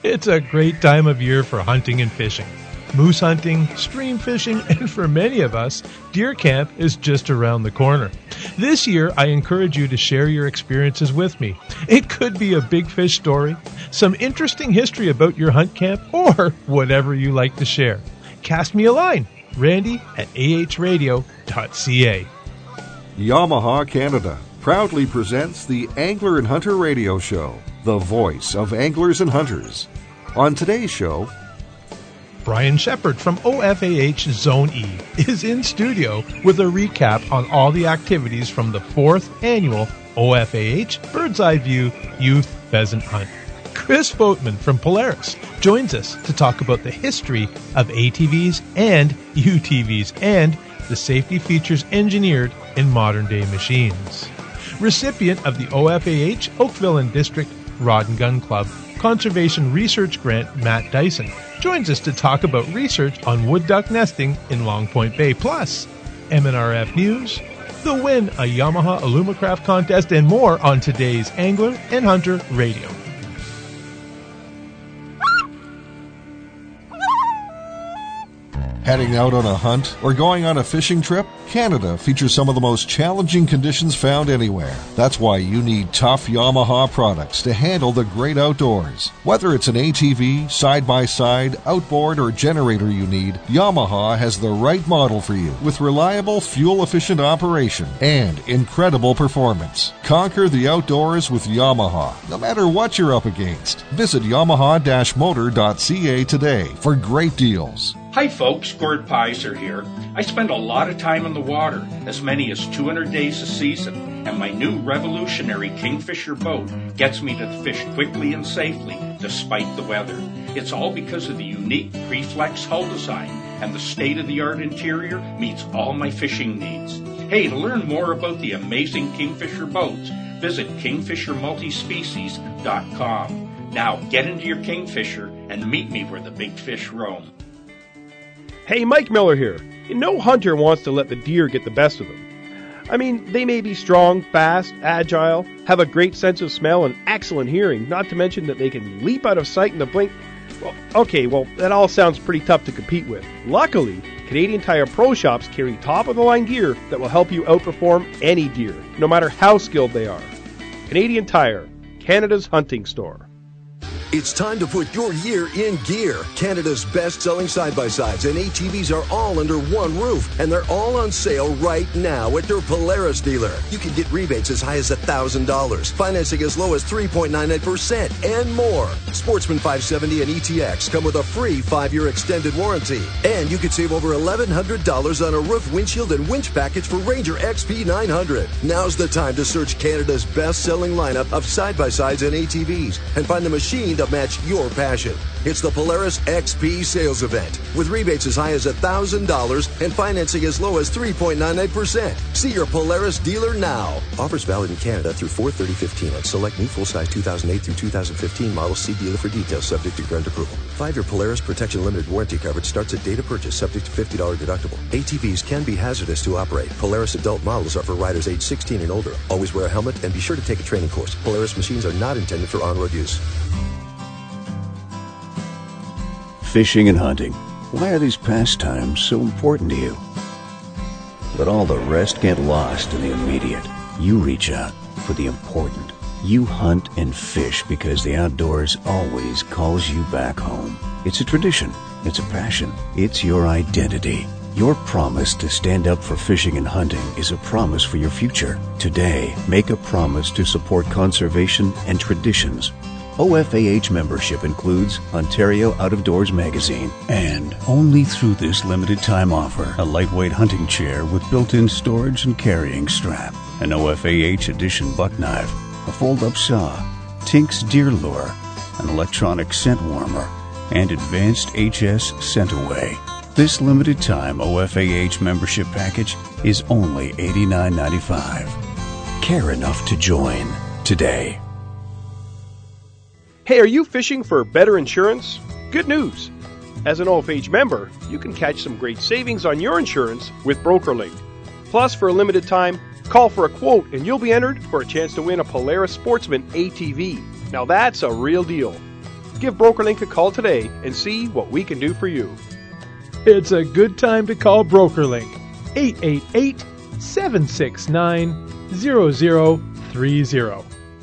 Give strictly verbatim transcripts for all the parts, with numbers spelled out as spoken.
It's a great time of year for hunting and fishing. Moose hunting, stream fishing, and for many of us, deer camp is just around the corner. This year, I encourage you to share your experiences with me. It could be a big fish story, some interesting history about your hunt camp, or whatever you like to share. Cast me a line, Randy at a h radio dot c a. Yamaha Canada proudly presents the Angler and Hunter Radio Show, the voice of anglers and hunters. On today's show, Brian Shepard from O F A H Zone E is in studio with a recap on all the activities from the fourth annual O F A H Bird's Eye View Youth Pheasant Hunt. Chris Boatman from Polaris joins us to talk about the history of A T Vs and U T Vs and the safety features engineered in modern-day machines. Recipient of the O F A H Oakville and District Rod and Gun Club Conservation Research Grant, Matt Dyson, joins us to talk about research on wood duck nesting in Long Point Bay, plus M N R F News, the win a Yamaha Alumacraft contest, and more on today's Angler and Hunter Radio. heading out on a hunt, or going on a fishing trip? Canada features some of the most challenging conditions found anywhere. That's why you need tough Yamaha products to handle the great outdoors. Whether it's an A T V, side-by-side, outboard, or generator you need, Yamaha has the right model for you with reliable, fuel-efficient operation and incredible performance. Conquer the outdoors with Yamaha, no matter what you're up against. Visit yamaha dash motor dot c a today for great deals. Hi folks, Gord Pizer here. I spend a lot of time in the water, as many as two hundred days a season, and my new revolutionary Kingfisher boat gets me to fish quickly and safely despite the weather. It's all because of the unique Preflex hull design, and the state-of-the-art interior meets all my fishing needs. Hey, to learn more about the amazing Kingfisher boats, visit kingfisher multispecies dot com. Now get into your Kingfisher and meet me where the big fish roam. Hey, Mike Miller here. No hunter wants to let the deer get the best of them. I mean, they may be strong, fast, agile, have a great sense of smell and excellent hearing, not to mention that they can leap out of sight in the blink. Well, okay, well, that all sounds pretty tough to compete with. Luckily, Canadian Tire Pro Shops carry top-of-the-line gear that will help you outperform any deer, no matter how skilled they are. Canadian Tire, Canada's hunting store. It's time to put your year in gear. Canada's best-selling side-by-sides and A T Vs are all under one roof, and they're all on sale right now at their Polaris dealer. You can get rebates as high as one thousand dollars, financing as low as three point nine nine percent, and more. Sportsman five seventy and E T X come with a free five-year extended warranty. And you could save over eleven hundred dollars on a roof, windshield, and winch package for Ranger X P nine hundred. Now's the time to search Canada's best-selling lineup of side-by-sides and A T Vs and find the machine to match your passion. It's the Polaris X P sales event with rebates as high as one thousand dollars and financing as low as three point nine nine percent. See your Polaris dealer now. Offers valid in Canada through four thirty fifteen on select new full-size two thousand eight through two thousand fifteen models. See dealer for details, subject to grant approval. Five-year Polaris Protection Limited warranty coverage starts at date of purchase, subject to fifty dollars deductible. A T Vs can be hazardous to operate. Polaris adult models are for riders age sixteen and older. Always wear a helmet and be sure to take a training course. Polaris machines are not intended for on-road use. Fishing and hunting. Why are these pastimes so important to you? Let all the rest get lost in the immediate. You reach out for the important. You hunt and fish because the outdoors always calls you back home. It's a tradition. It's a passion. It's your identity. Your promise to stand up for fishing and hunting is a promise for your future. Today, make a promise to support conservation and traditions. O F A H membership includes Ontario Out of Doors magazine, and only through this limited time offer, a lightweight hunting chair with built-in storage and carrying strap, an O F A H edition buck knife, a fold-up saw, Tink's deer lure, an electronic scent warmer, and advanced H S scent away. This limited time O F A H membership package is only eighty-nine ninety-five. Care enough to join today. Hey, are you fishing for better insurance? Good news! As an O F H member, you can catch some great savings on your insurance with BrokerLink. Plus, for a limited time, call for a quote and you'll be entered for a chance to win a Polaris Sportsman A T V. Now that's a real deal. Give BrokerLink a call today and see what we can do for you. It's a good time to call BrokerLink. eight eight eight, seven six nine, zero zero three zero.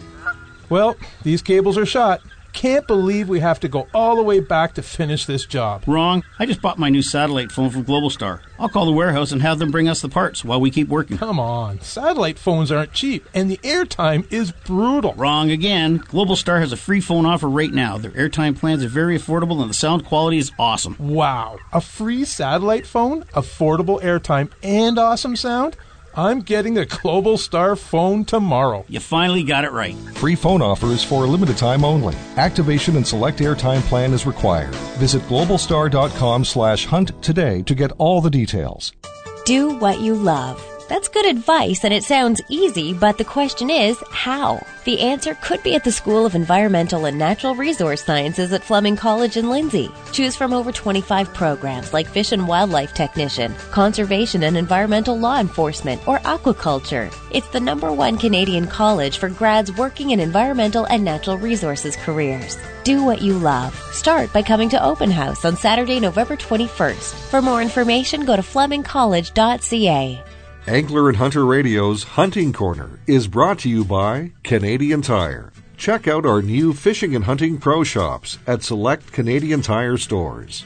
Well, these cables are shot. Can't believe we have to go all the way back to finish this job. Wrong. I just bought my new satellite phone from Globalstar. I'll call the warehouse and have them bring us the parts while we keep working. Come on. Satellite phones aren't cheap, and the airtime is brutal. Wrong again. Globalstar has a free phone offer right now. Their airtime plans are very affordable, and the sound quality is awesome. Wow. A free satellite phone, affordable airtime, and awesome sound? I'm getting a Globalstar phone tomorrow. You finally got it right. Free phone offer is for a limited time only. Activation and select airtime plan is required. Visit globalstar.com slash hunt today to get all the details. Do what you love. That's good advice, and it sounds easy, but the question is, how? The answer could be at the School of Environmental and Natural Resource Sciences at Fleming College in Lindsay. Choose from over twenty-five programs like Fish and Wildlife Technician, Conservation and Environmental Law Enforcement, or Aquaculture. It's the number one Canadian college for grads working in environmental and natural resources careers. Do what you love. Start by coming to Open House on Saturday, November twenty-first. For more information, go to fleming college dot c a. Angler and Hunter Radio's Hunting Corner is brought to you by Canadian Tire. Check out our new fishing and hunting pro shops at select Canadian Tire stores.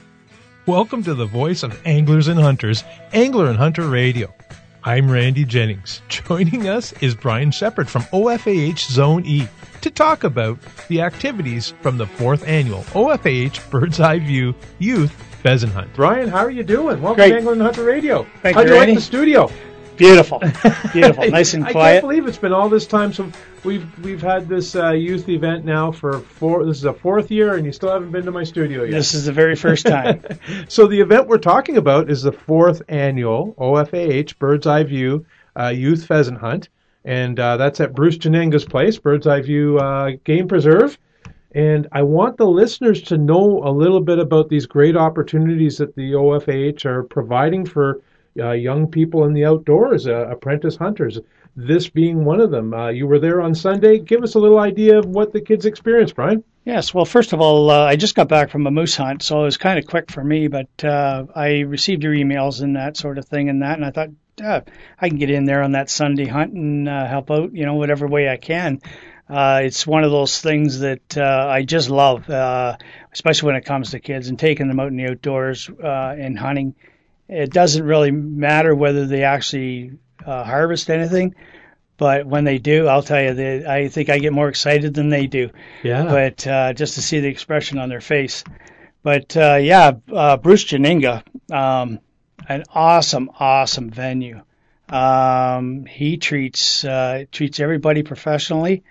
Welcome to the voice of anglers and hunters, Angler and Hunter Radio. I'm Randy Jennings. Joining us is Brian Shepard from O F A H Zone E to talk about the activities from the fourth annual O F A H Bird's Eye View Youth Pheasant Hunt. Brian, how are you doing? Welcome Great. to Angler and Hunter Radio. Thank How'd you, you Randy. like the studio? Beautiful, beautiful, nice and I quiet. can't believe it's been all this time. So we've we've had this uh, youth event now for four. This is a fourth year, and you still haven't been to my studio yet. This is the very first time. So the event we're talking about is the fourth annual O F A H Bird's Eye View uh, Youth Pheasant Hunt, and uh, that's at Bruce Janenga's place, Bird's Eye View uh, Game Preserve. And I want the listeners to know a little bit about these great opportunities that the O F A H are providing for uh, young people in the outdoors, uh, apprentice hunters, this being one of them. Uh, you were there on Sunday. Give us a little idea of what the kids experienced, Brian. Yes, well, first of all, uh, I just got back from a moose hunt, so it was kind of quick for me, but uh, I received your emails and that sort of thing and that, and I thought, uh, I can get in there on that Sunday hunt and uh, help out, you know, whatever way I can. Uh, it's one of those things that uh, I just love, uh, especially when it comes to kids and taking them out in the outdoors uh, and hunting. It doesn't really matter whether they actually uh, harvest anything, but when they do, I'll tell you, they, I think I get more excited than they do. Yeah. But uh, just to see the expression on their face. But uh, yeah, uh, Bruce Janinga, um, an awesome, awesome venue. Um, he treats uh, treats everybody professionally.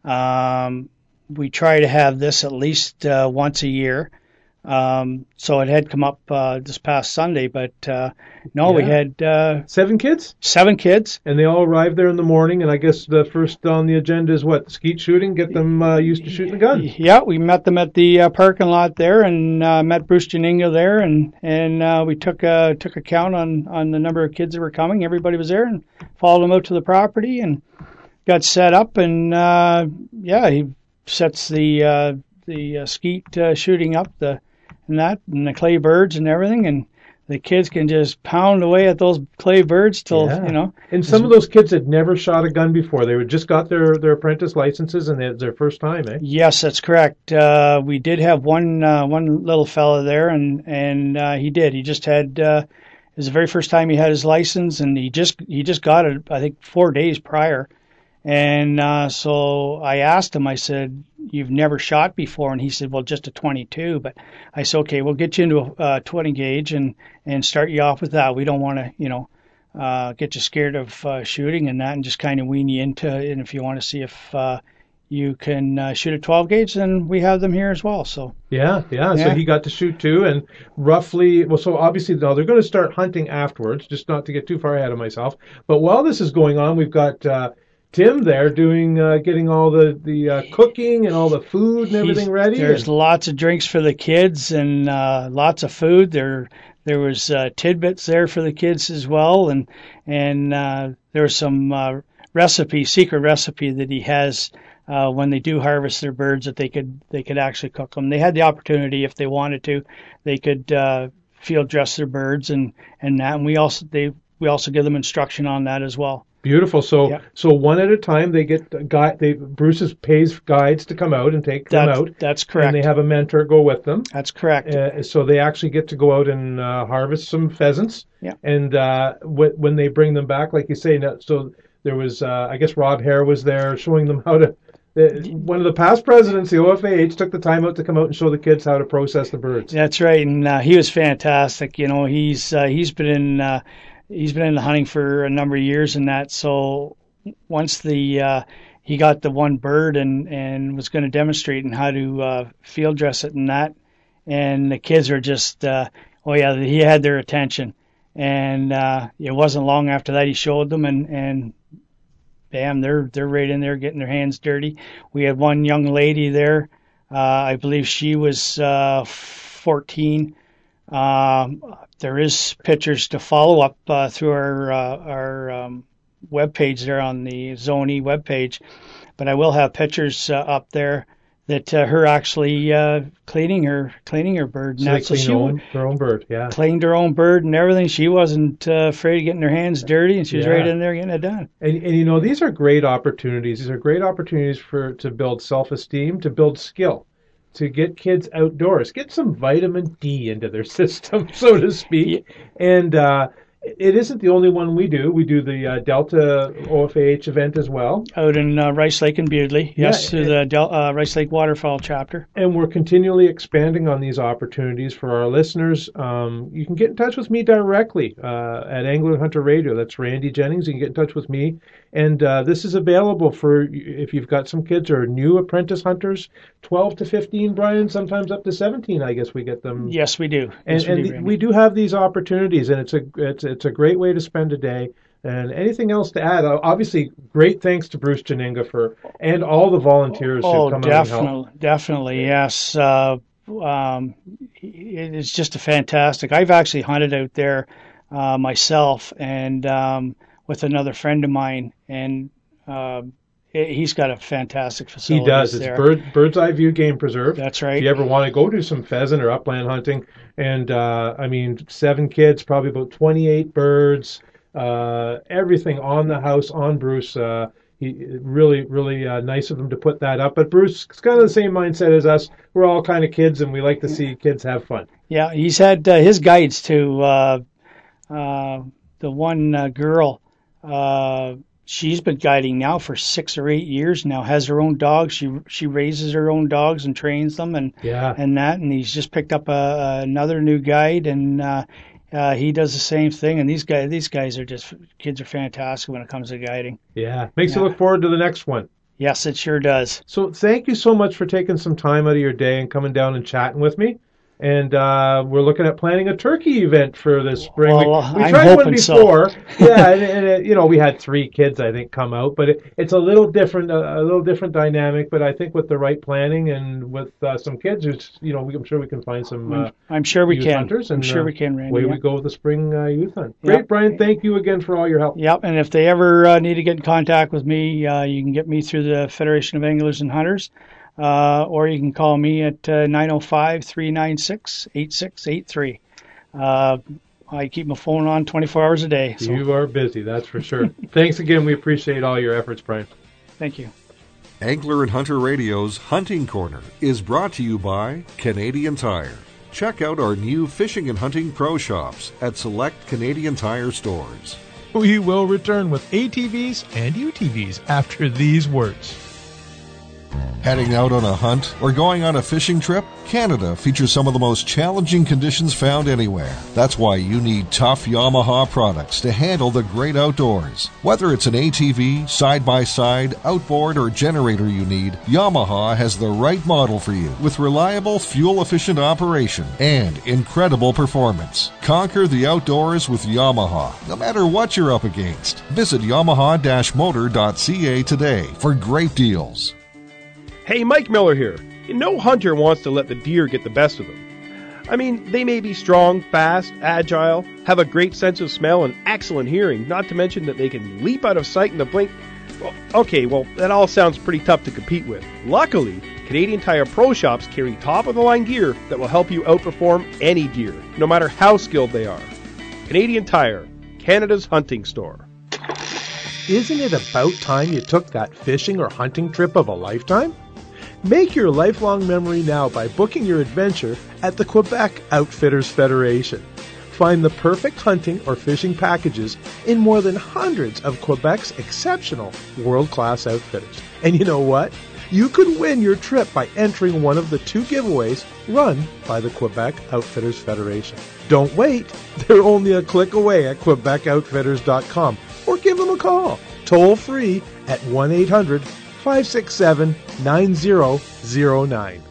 Um, we try to have this at least uh, once a year. Um, so it had come up uh, this past Sunday, but uh, no, Yeah. we had uh, Seven kids? seven kids. And they all arrived there in the morning, and I guess the first on the agenda is what? Skeet shooting? Get them uh, used to shooting a gun. Yeah, we met them at the uh, parking lot there, and uh, met Bruce Janinga there, and and uh, we took a took a count on on the number of kids that were coming. Everybody was there, and followed them out to the property, and got set up, and uh, yeah, he sets the uh, the uh, skeet uh, shooting up the and that and the clay birds and everything, and the kids can just pound away at those clay birds till Yeah. you know. And some of those kids had never shot a gun before. They would just got their, their apprentice licenses, and it's their first time, eh? Yes, that's correct. Uh, we did have one uh, one little fella there, and and uh, he did. He just had. Uh, it was the very first time he had his license, and he just he just got it. I think four days prior. And uh, so I asked him. I said, "You've never shot before?" And he said, "Well, just a twenty-two." But I said, "Okay, we'll get you into a uh, twenty gauge and and start you off with that. We don't want to, you know, uh, get you scared of uh, shooting and that, and just kind of wean you into it. And if you want to see if uh, you can uh, shoot a twelve gauge, then we have them here as well." So Yeah, yeah, So Yeah. he got to shoot too, and roughly, well, so obviously now they're going to start hunting afterwards, just not to get too far ahead of myself. But while this is going on, we've got uh, Tim there doing, uh, getting all the, the uh, cooking and all the food and everything He's- ready. There's and- lots of drinks for the kids and uh, lots of food. There there was uh, tidbits there for the kids as well, and and uh, there was some uh, recipe, secret recipe that he has uh, when they do harvest their birds, that they could they could actually cook them. They had the opportunity, if they wanted to, they could uh, field dress their birds and and that. And we also they we also give them instruction on that as well. Beautiful. So, yeah. so one at a time, they get guide. They Bruce's pays guides to come out and take them that's, out. That's correct. And they have a mentor go with them. That's correct. Uh, so they actually get to go out and uh, harvest some pheasants. Yeah. And uh, w- when they bring them back, like you say, now, so there was, uh, I guess, Rob Hare was there showing them how to. Uh, one of the past presidents, the O F A H, took the time out to come out and show the kids how to process the birds. That's right, and uh, he was fantastic. You know, he's uh, he's been in. Uh, He's been in the hunting for a number of years and that. So once the uh, he got the one bird and, and was going to demonstrate and how to uh, field dress it and that, and the kids are just uh, oh yeah, he had their attention. And uh, it wasn't long after that he showed them, and, and bam, they're they're right in there getting their hands dirty. We had one young lady there. Uh, I believe she was uh, fourteen. Um, there is pictures to follow up uh, through our uh, our um, webpage there on the Zone E webpage, but I will have pictures uh, up there that uh, her actually uh, cleaning her cleaning her bird. So they clean her own, her own bird, yeah. Cleaned her own bird and everything. She wasn't uh, afraid of getting her hands dirty, and she was yeah. right in there getting it done. And, and you know, these are great opportunities. These are great opportunities for to build self-esteem, to build skill, to get kids outdoors, get some vitamin D into their system, so to speak. And uh, it isn't the only one we do. We do the uh, Delta O F A H event as well. Out in uh, Rice Lake and Beardley, yes, yeah, the Del- uh, Rice Lake Waterfowl chapter. And we're continually expanding on these opportunities for our listeners. Um, you can get in touch with me directly uh, at Angler and Hunter Radio. That's Randy Jennings. You can get in touch with me. And uh, this is available for if you've got some kids or new apprentice hunters, twelve to fifteen, Brian, sometimes up to seventeen, I guess we get them. Yes, we do. And, yes, we, and do, the, we do have these opportunities, and it's a it's it's a great way to spend a day. And anything else to add? Obviously, great thanks to Bruce Janinga for and all the volunteers oh, who come definitely, out and help. Definitely, yes. Uh, um, it's just a fantastic. I've actually hunted out there uh, myself, and um, with another friend of mine, and uh, he's got a fantastic facility. He does. It's there. Bird, Bird's Eye View Game Preserve. That's right. If you ever want to go do some pheasant or upland hunting, and uh, I mean, seven kids, probably about twenty-eight birds, uh, everything on the house, on Bruce. Uh, he really, really uh, nice of him to put that up. But Bruce, it's kind of the same mindset as us. We're all kind of kids, and we like to see kids have fun. Yeah, he's had uh, his guides too. Uh, uh, the one uh, girl. Uh, she's been guiding now for six or eight years now. Has her own dogs. She she raises her own dogs and trains them, and yeah. and that. And he's just picked up a, another new guide, and uh, uh, he does the same thing. And these guys these guys are just kids are fantastic when it comes to guiding. Yeah, makes yeah. you look forward to the next one. Yes, it sure does. So thank you so much for taking some time out of your day and coming down and chatting with me. And uh, we're looking at planning a turkey event for this spring. Well, we we I'm tried one before. So. yeah, and, and it, you know, we had three kids, I think, come out, but it, it's a little different, a, a little different dynamic. But I think with the right planning and with uh, some kids, who's, you know, we, I'm sure we can find some. Uh, I'm sure we youth can. Hunters and, I'm sure uh, we can, Randy. Away yeah. we go with the spring uh, youth hunt. Great, yep. Brian. Thank you again for all your help. Yep. And if they ever uh, need to get in contact with me, uh, you can get me through the Federation of Anglers and Hunters. Uh, or you can call me at uh, nine oh five, three nine six, eight six eight three. Uh, I keep my phone on twenty-four hours a day. So. You are busy, that's for sure. Thanks again. We appreciate all your efforts, Brian. Thank you. Angler and Hunter Radio's Hunting Corner is brought to you by Canadian Tire. Check out our new fishing and hunting pro shops at select Canadian Tire stores. We will return with A T Vs and U T Vs after these words. Heading out on a hunt or going on a fishing trip? Canada features some of the most challenging conditions found anywhere. That's why you need tough Yamaha products to handle the great outdoors. Whether it's an A T V, side-by-side, outboard, or generator you need, Yamaha has the right model for you with reliable, fuel-efficient operation and incredible performance. Conquer the outdoors with Yamaha, no matter what you're up against. Visit yamaha dash motor dot c a today for great deals. Hey, Mike Miller here. No hunter wants to let the deer get the best of them. I mean, they may be strong, fast, agile, have a great sense of smell and excellent hearing, not to mention that they can leap out of sight in the blink. Well, okay, well, that all sounds pretty tough to compete with. Luckily, Canadian Tire Pro Shops carry top-of-the-line gear that will help you outperform any deer, no matter how skilled they are. Canadian Tire, Canada's hunting store. Isn't it about time you took that fishing or hunting trip of a lifetime? Make your lifelong memory now by booking your adventure at the Quebec Outfitters Federation. Find the perfect hunting or fishing packages in more than hundreds of Quebec's exceptional world-class outfitters. And you know what? You could win your trip by entering one of the two giveaways run by the Quebec Outfitters Federation. Don't wait. They're only a click away at quebec outfitters dot com or give them a call toll free at one eight hundred five six seven nine zero zero nine.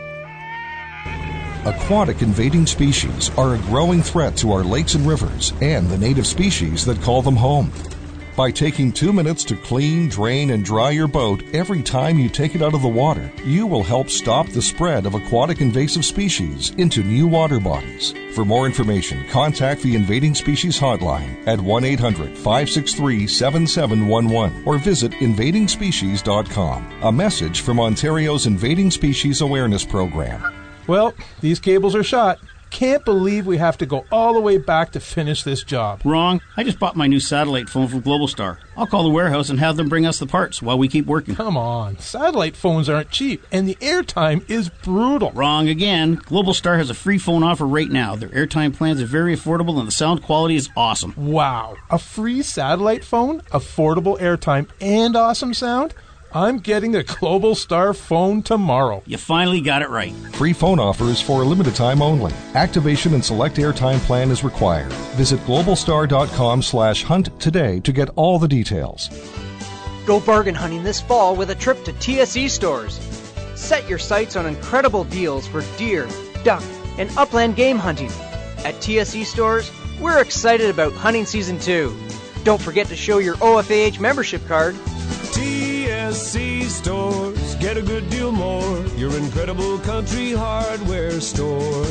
Aquatic invading species are a growing threat to our lakes and rivers and the native species that call them home. By taking two minutes to clean, drain, and dry your boat every time you take it out of the water, you will help stop the spread of aquatic invasive species into new water bodies. For more information, contact the Invading Species Hotline at one eight hundred five six three seven seven one one or visit invading species dot com. A message from Ontario's Invading Species Awareness Program. Well, these cables are shot. Can't believe we have to go all the way back to finish this job. Wrong. I just bought my new satellite phone from Globalstar. I'll call the warehouse and have them bring us the parts while we keep working. Come on. Satellite phones aren't cheap, and the airtime is brutal. Wrong again. Globalstar has a free phone offer right now. Their airtime plans are very affordable, and the sound quality is awesome. Wow. A free satellite phone, affordable airtime, and awesome sound? I'm getting a Globalstar phone tomorrow. You finally got it right. Free phone offer is for a limited time only. Activation and select airtime plan is required. Visit globalstar dot com slash hunt today to get all the details. Go bargain hunting this fall with a trip to T S E stores. Set your sights on incredible deals for deer, duck, and upland game hunting. At T S E stores, we're excited about hunting season two. Don't forget to show your O F A H membership card. T S E stores, get a good deal more. Your incredible country hardware store.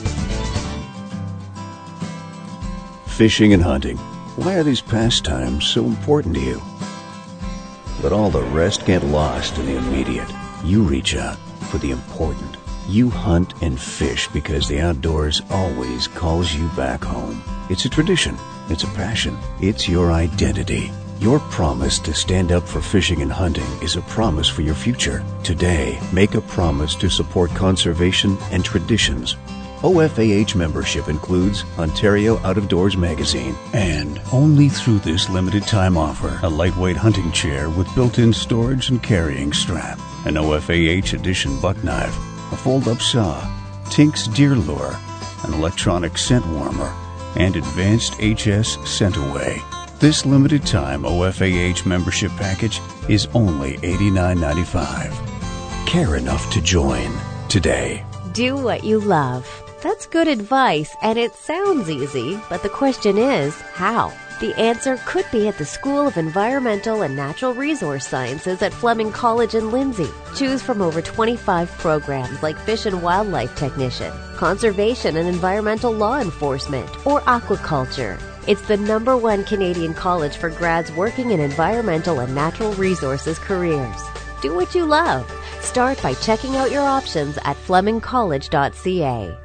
Fishing and hunting. Why are these pastimes so important to you? But all the rest get lost in the immediate. You reach out for the important. You hunt and fish because the outdoors always calls you back home. It's a tradition. It's a passion. It's your identity. Your promise to stand up for fishing and hunting is a promise for your future. Today, make a promise to support conservation and traditions. O F A H membership includes Ontario Out of Doors magazine, and only through this limited time offer, a lightweight hunting chair with built-in storage and carrying strap, an O F A H edition buck knife, a fold-up saw, Tink's deer lure, an electronic scent warmer, and advanced H S scent away. This limited time O F A H membership package is only eighty-nine ninety-five. Care enough to join today. Do what you love. That's good advice, and it sounds easy, but the question is, how? The answer could be at the School of Environmental and Natural Resource Sciences at Fleming College in Lindsay. Choose from over twenty-five programs like Fish and Wildlife Technician, Conservation and Environmental Law Enforcement, or Aquaculture. It's the number one Canadian college for grads working in environmental and natural resources careers. Do what you love. Start by checking out your options at fleming college dot c a.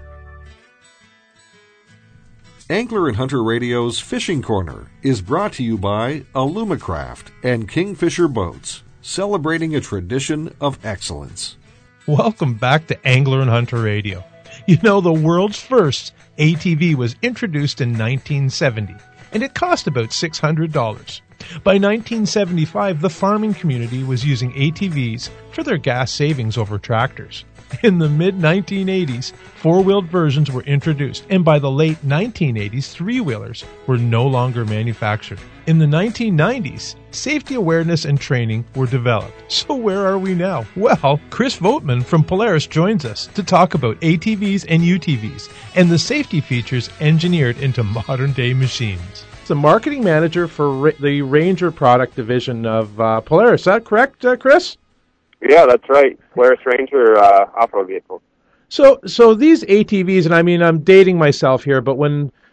Angler and Hunter Radio's Fishing Corner is brought to you by Alumacraft and Kingfisher Boats, celebrating a tradition of excellence. Welcome back to Angler and Hunter Radio. You know, the world's first A T V was introduced in nineteen seventy, and it cost about six hundred dollars. By nineteen seventy-five, the farming community was using A T Vs for their gas savings over tractors. In the mid nineteen eighties, four-wheeled versions were introduced, and by the late nineteen eighties, three-wheelers were no longer manufactured. In the nineteen nineties, safety awareness and training were developed. So where are we now? Well, Chris Voigtman from Polaris joins us to talk about A T Vs and U T Vs and the safety features engineered into modern-day machines. The marketing manager for Ra- the Ranger product division of uh, Polaris. Is that correct, uh, Chris? Yeah, that's right. Polaris Ranger uh, off-road vehicle. So, so these A T Vs, and I mean, I'm dating myself here, but when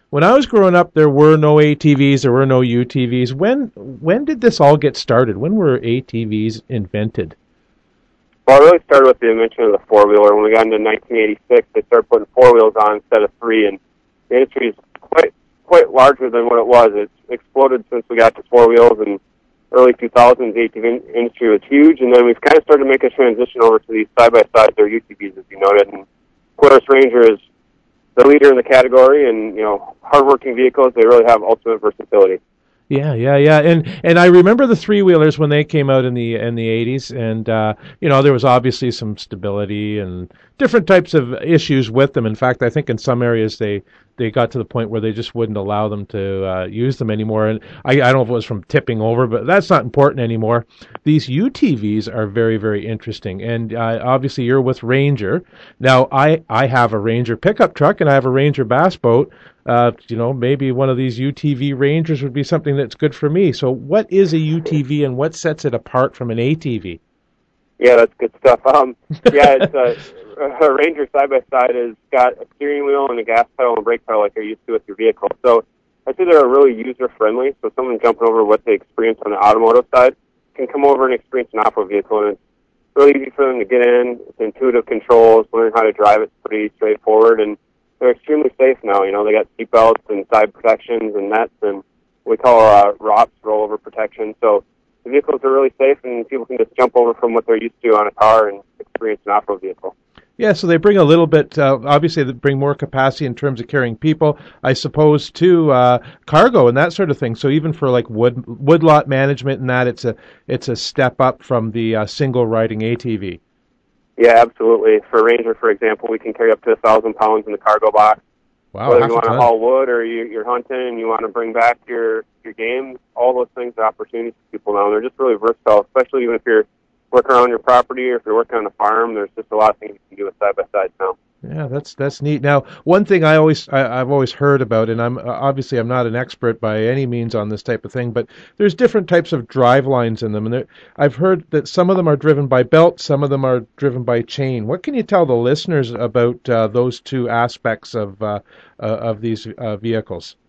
When I was growing up, there were no A T Vs, there were no U T Vs. When when did this all get started? When were A T Vs invented? Well, it really started with the invention of the four-wheeler. When we got into nineteen eighty-six, they started putting four wheels on instead of three, and the industry is quite quite larger than what it was. It's exploded since we got to four wheels, and early two thousands, the A T V industry was huge, and then we've kind of started to make a transition over to these side-by-sides or U T Vs, as you noted, and Polaris Ranger is the leader in the category, and, you know, hardworking vehicles, they really have ultimate versatility. Yeah, yeah, yeah, and and I remember the three wheelers when they came out in the in the eighties, and uh, you know there was obviously some stability and different types of issues with them. In fact, I think in some areas they they got to the point where they just wouldn't allow them to uh, use them anymore. And I, I don't know if it was from tipping over, but that's not important anymore. These U T Vs are very, very interesting, and uh, obviously you're with Ranger. Now I I have a Ranger pickup truck and I have a Ranger bass boat. Uh, you know, maybe one of these U T V Rangers would be something that's good for me. So what is a U T V and what sets it apart from an A T V? Yeah, that's good stuff. Um, yeah, it's a, a Ranger side-by-side has got a steering wheel and a gas pedal and brake pedal like you're used to with your vehicle. So I'd say they're really user-friendly. So someone jumping over what they experience on the automotive side can come over and experience an off-road vehicle. And it's really easy for them to get in. It's intuitive controls, learn how to drive it pretty straightforward. And they're extremely safe now. You know, they got seatbelts and side protections and nets and what we call uh, R O Ps, rollover protection. So the vehicles are really safe, and people can just jump over from what they're used to on a car and experience an off-road vehicle. Yeah, so they bring a little bit, uh, obviously they bring more capacity in terms of carrying people, I suppose, to uh, cargo and that sort of thing. So even for like wood woodlot management and that, it's a it's a step up from the uh, single-riding A T V. Yeah, absolutely. For Ranger, for example, we can carry up to a thousand pounds in the cargo box. Wow, whether you want to haul wood or you, you're hunting and you want to bring back your your game, all those things are opportunities for people now. And they're just really versatile, especially even if you're working around your property or if you're working on a farm. There's just a lot of things you can do with side by side now. Yeah, that's that's neat. Now, one thing I always I, I've always heard about, and I'm uh, obviously I'm not an expert by any means on this type of thing, but there's different types of drive lines in them, and I've heard that some of them are driven by belt, some of them are driven by chain. What can you tell the listeners about uh, those two aspects of uh, uh, of these uh, vehicles?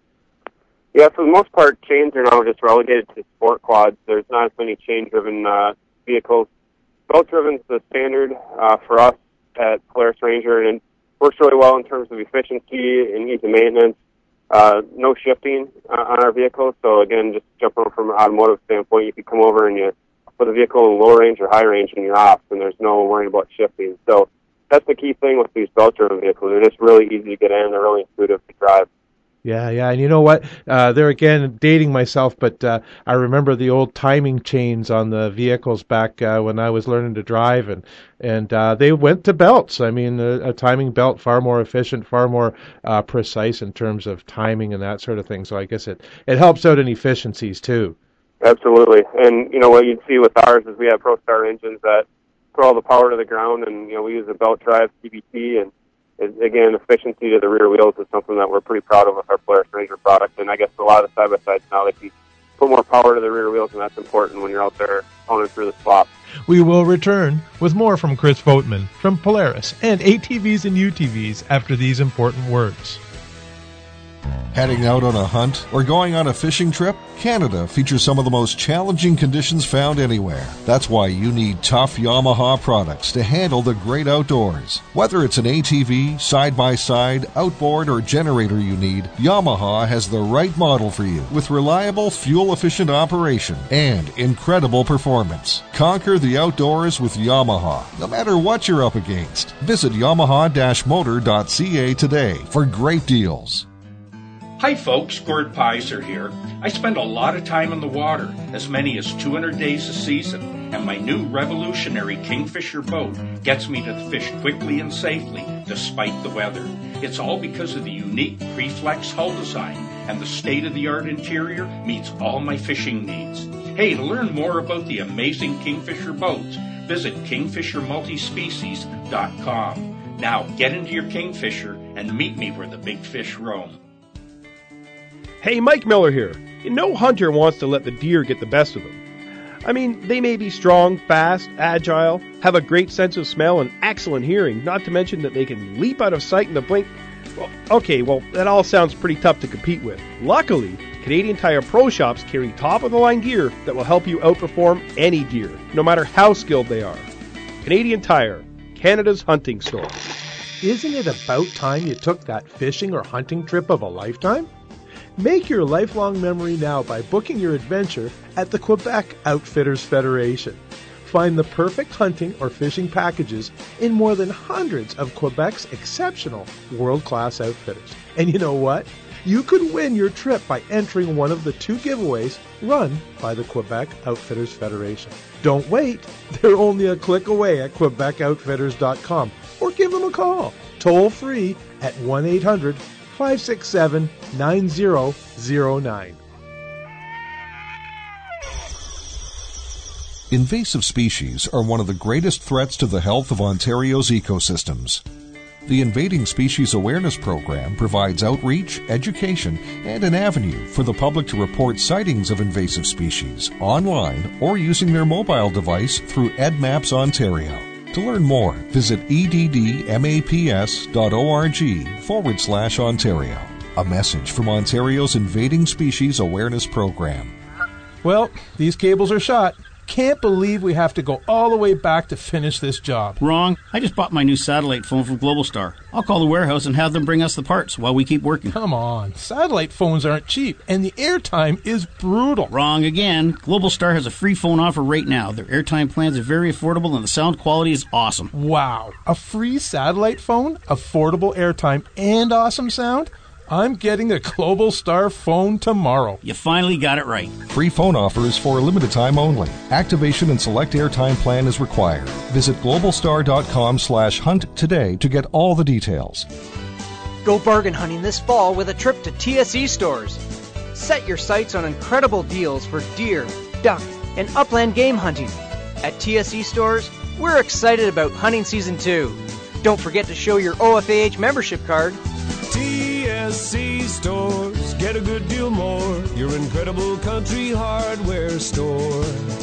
Yeah, for the most part, chains are now just relegated to sport quads. There's not as many chain-driven uh, vehicles. Belt-driven is the standard uh, for us at Polaris Ranger, and it works really well in terms of efficiency and ease of maintenance. Uh, no shifting uh, on our vehicles, so again, just jumping over from an automotive standpoint, you can come over and you put the vehicle in low range or high range and you're off, and there's no worrying about shifting. So that's the key thing with these belt-driven vehicles. They're just really easy to get in. They're really intuitive to drive. Yeah, yeah, and you know what? Uh, there again, dating myself, but uh, I remember the old timing chains on the vehicles back uh, when I was learning to drive, and and uh, they went to belts. I mean, a, a timing belt, far more efficient, far more uh, precise in terms of timing and that sort of thing. So I guess it, it helps out in efficiencies too. Absolutely, and you know what you'd see with ours is we have ProStar engines that put all the power to the ground, and you know we use a belt drive C V T, and again, efficiency to the rear wheels is something that we're pretty proud of with our Polaris Ranger product. And I guess a lot of the side-by-sides now, they can put more power to the rear wheels, and that's important when you're out there pounding through the swap. We will return with more from Chris Voigtman from Polaris and A T Vs and U T Vs after these important words. Heading out on a hunt or going on a fishing trip? Canada features some of the most challenging conditions found anywhere. That's why you need tough Yamaha products to handle the great outdoors. Whether it's an A T V, side-by-side, outboard, or generator you need, Yamaha has the right model for you with reliable, fuel-efficient operation and incredible performance. Conquer the outdoors with Yamaha, no matter what you're up against. Visit yamaha dash motor dot c a today for great deals. Hi folks, Gord Pizer here. I spend a lot of time in the water, as many as two hundred days a season, and my new revolutionary Kingfisher boat gets me to fish quickly and safely despite the weather. It's all because of the unique Preflex hull design, and the state-of-the-art interior meets all my fishing needs. Hey, to learn more about the amazing Kingfisher boats, visit kingfisher multispecies dot com. Now get into your Kingfisher and meet me where the big fish roam. Hey, Mike Miller here. No hunter wants to let the deer get the best of them. I mean, they may be strong, fast, agile, have a great sense of smell and excellent hearing, not to mention that they can leap out of sight in a blink. Well, okay, well, that all sounds pretty tough to compete with. Luckily, Canadian Tire Pro Shops carry top-of-the-line gear that will help you outperform any deer, no matter how skilled they are. Canadian Tire, Canada's hunting store. Isn't it about time you took that fishing or hunting trip of a lifetime? Make your lifelong memory now by booking your adventure at the Quebec Outfitters Federation. Find the perfect hunting or fishing packages in more than hundreds of Quebec's exceptional world-class outfitters. And you know what? You could win your trip by entering one of the two giveaways run by the Quebec Outfitters Federation. Don't wait. They're only a click away at quebec outfitters dot com or give them a call toll free at one eight hundred five six seven nine zero zero nine. Invasive species are one of the greatest threats to the health of Ontario's ecosystems. The Invading Species Awareness Program provides outreach, education, and an avenue for the public to report sightings of invasive species online or using their mobile device through EdMaps Ontario. To learn more, visit eddmaps.org forward slash Ontario. A message from Ontario's Invading Species Awareness Program. Well, these cables are shot. Can't believe we have to go all the way back to finish this job. Wrong. I just bought my new satellite phone from Globalstar. I'll call the warehouse and have them bring us the parts while we keep working. Come on. Satellite phones aren't cheap, and the airtime is brutal. Wrong again. Globalstar has a free phone offer right now. Their airtime plans are very affordable, and the sound quality is awesome. Wow. A free satellite phone, affordable airtime, and awesome sound? I'm getting a Globalstar phone tomorrow. You finally got it right. Free phone offer is for a limited time only. Activation and select airtime plan is required. Visit globalstar.com slash hunt today to get all the details. Go bargain hunting this fall with a trip to T S E stores. Set your sights on incredible deals for deer, duck, and upland game hunting. At T S E stores, we're excited about hunting season two. Don't forget to show your O F A H membership card. T S C Stores, get a good deal more. Your incredible country hardware store.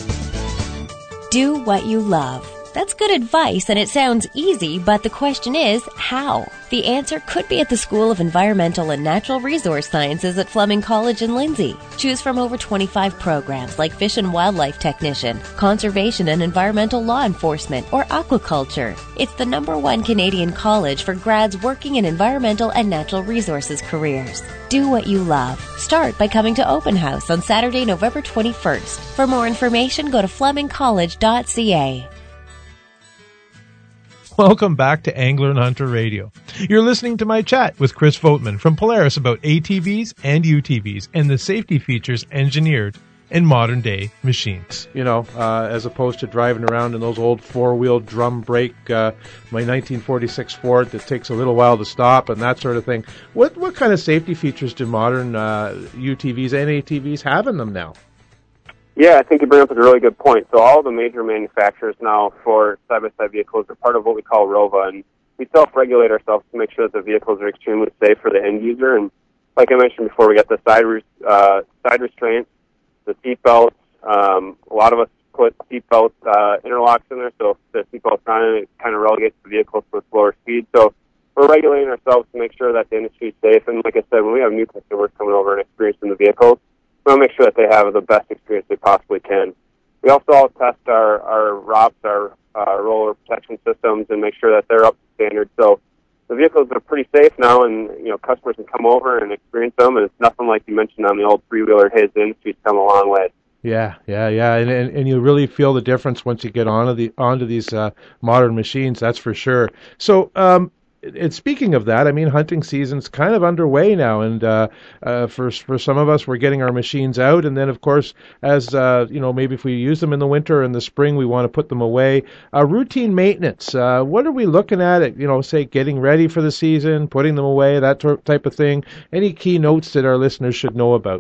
Do what you love. That's good advice, and it sounds easy, but the question is, how? The answer could be at the School of Environmental and Natural Resource Sciences at Fleming College in Lindsay. Choose from over twenty-five programs like Fish and Wildlife Technician, Conservation and Environmental Law Enforcement, or Aquaculture. It's the number one Canadian college for grads working in environmental and natural resources careers. Do what you love. Start by coming to Open House on Saturday, November twenty-first. For more information, go to fleming college dot c a. Welcome back to Angler and Hunter Radio. You're listening to my chat with Chris Voigtman from Polaris about A T Vs and U T Vs and the safety features engineered in modern-day machines. You know, uh, as opposed to driving around in those old four-wheel drum brake, uh, my nineteen forty-six Ford that takes a little while to stop and that sort of thing. What what kind of safety features do modern uh, U T Vs and A T Vs have in them now? Yeah, I think you bring up a really good point. So all the major manufacturers now for side-by-side vehicles are part of what we call R O V A, and we self-regulate ourselves to make sure that the vehicles are extremely safe for the end user. And like I mentioned before, we got the side re- uh, side restraints, the seat belts. Um, a lot of us put seat belt uh, interlocks in there, so if the seat belt's not in, it kind of relegates the vehicle to a slower speed. So we're regulating ourselves to make sure that the industry is safe. And like I said, when we have new customers coming over and experiencing the vehicles, we want to make sure that they have the best experience they possibly can. We also all test our, our R O Ps, our uh, roller protection systems, and make sure that they're up to standard. So the vehicles are pretty safe now, and you know customers can come over and experience them, and it's nothing like you mentioned on the old three-wheeler days. The industry's come a long way. Yeah, yeah, yeah, and, and and you really feel the difference once you get onto the onto these uh, modern machines. That's for sure. So, um, and speaking of that, I mean, hunting season's kind of underway now, and uh, uh, for for some of us, we're getting our machines out, and then, of course, as uh, you know, maybe if we use them in the winter or in the spring, we want to put them away. Uh, routine maintenance. Uh, what are we looking at? At you know, say getting ready for the season, putting them away, that type of thing. Any key notes that our listeners should know about?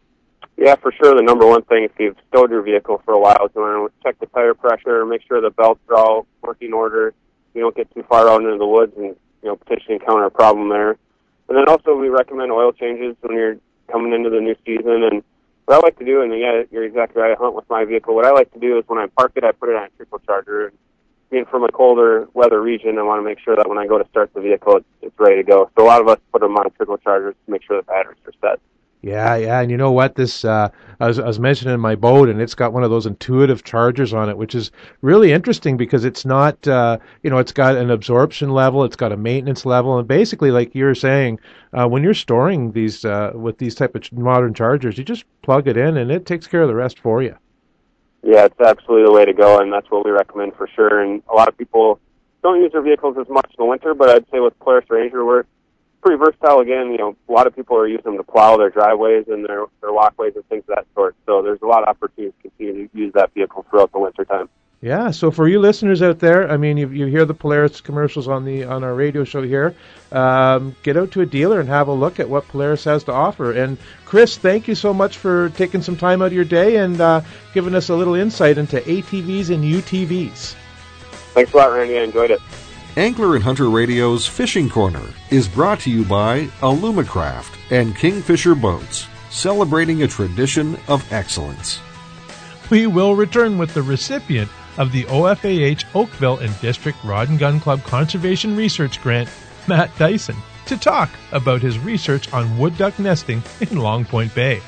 Yeah, for sure. The number one thing, if you've stowed your vehicle for a while, is you want to check the tire pressure, make sure the belts are all working order. You don't get too far out into the woods and you know, potentially encounter a problem there. And then also we recommend oil changes when you're coming into the new season. And what I like to do, and yeah, you're exactly right, I hunt with my vehicle. What I like to do is when I park it, I put it on a turbocharger. And being from a colder weather region, I want to make sure that when I go to start the vehicle, it's, it's ready to go. So a lot of us put them on turbochargers to make sure the batteries are set. Yeah, yeah, and you know what? This uh, I was I was mentioning my boat, and it's got one of those intuitive chargers on it, which is really interesting because it's not, uh, you know, it's got an absorption level, it's got a maintenance level, and basically, like you're saying, uh, when you're storing these uh, with these type of ch- modern chargers, you just plug it in, and it takes care of the rest for you. Yeah, it's absolutely the way to go, and that's what we recommend for sure. And a lot of people don't use their vehicles as much in the winter, but I'd say with Polaris Ranger, we're pretty versatile. Again, you know, a lot of people are using them to plow their driveways and their, their walkways and things of that sort. So there's a lot of opportunities to continue to use that vehicle throughout the winter time. Yeah, so for you listeners out there, I mean, you, you hear the Polaris commercials on the on our radio show here. Um, get out to a dealer and have a look at what Polaris has to offer. And Chris, thank you so much for taking some time out of your day and uh, giving us a little insight into A T Vs and U T Vs. Thanks a lot, Randy. I enjoyed it. Angler and Hunter Radio's Fishing Corner is brought to you by Alumacraft and Kingfisher Boats, celebrating a tradition of excellence. We will return with the recipient of the O F A H Oakville and District Rod and Gun Club Conservation Research Grant, Matt Dyson, to talk about his research on wood duck nesting in Long Point Bay.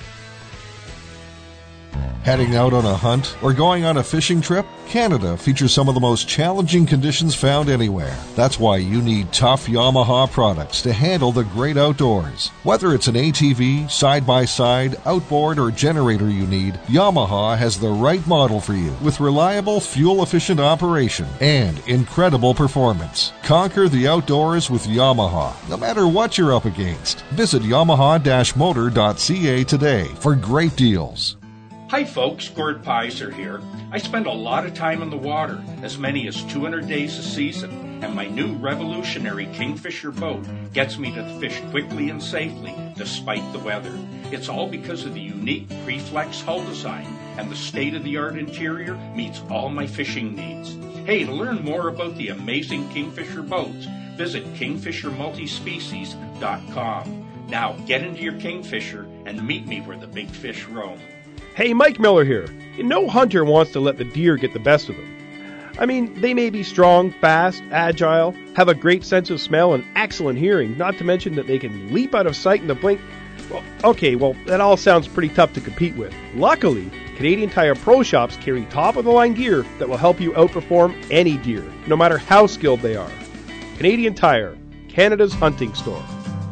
Heading out on a hunt or going on a fishing trip? Canada features some of the most challenging conditions found anywhere. That's why you need tough Yamaha products to handle the great outdoors. Whether it's an A T V, side-by-side, outboard, or generator you need, Yamaha has the right model for you with reliable, fuel-efficient operation and incredible performance. Conquer the outdoors with Yamaha, no matter what you're up against. Visit yamaha dash motor dot c a today for great deals. Hi folks, Gord Pizer here. I spend a lot of time in the water, as many as two hundred days a season, and my new revolutionary Kingfisher boat gets me to fish quickly and safely despite the weather. It's all because of the unique Preflex hull design, and the state-of-the-art interior meets all my fishing needs. Hey, to learn more about the amazing Kingfisher boats, visit kingfisher multispecies dot com. Now get into your Kingfisher and meet me where the big fish roam. Hey, Mike Miller here. No hunter wants to let the deer get the best of them. I mean, they may be strong, fast, agile, have a great sense of smell and excellent hearing, not to mention that they can leap out of sight in the blink. Well, okay, well, that all sounds pretty tough to compete with. Luckily, Canadian Tire Pro Shops carry top-of-the-line gear that will help you outperform any deer, no matter how skilled they are. Canadian Tire, Canada's hunting store.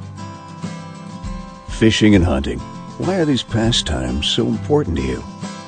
Fishing and hunting. Why are these pastimes so important to you?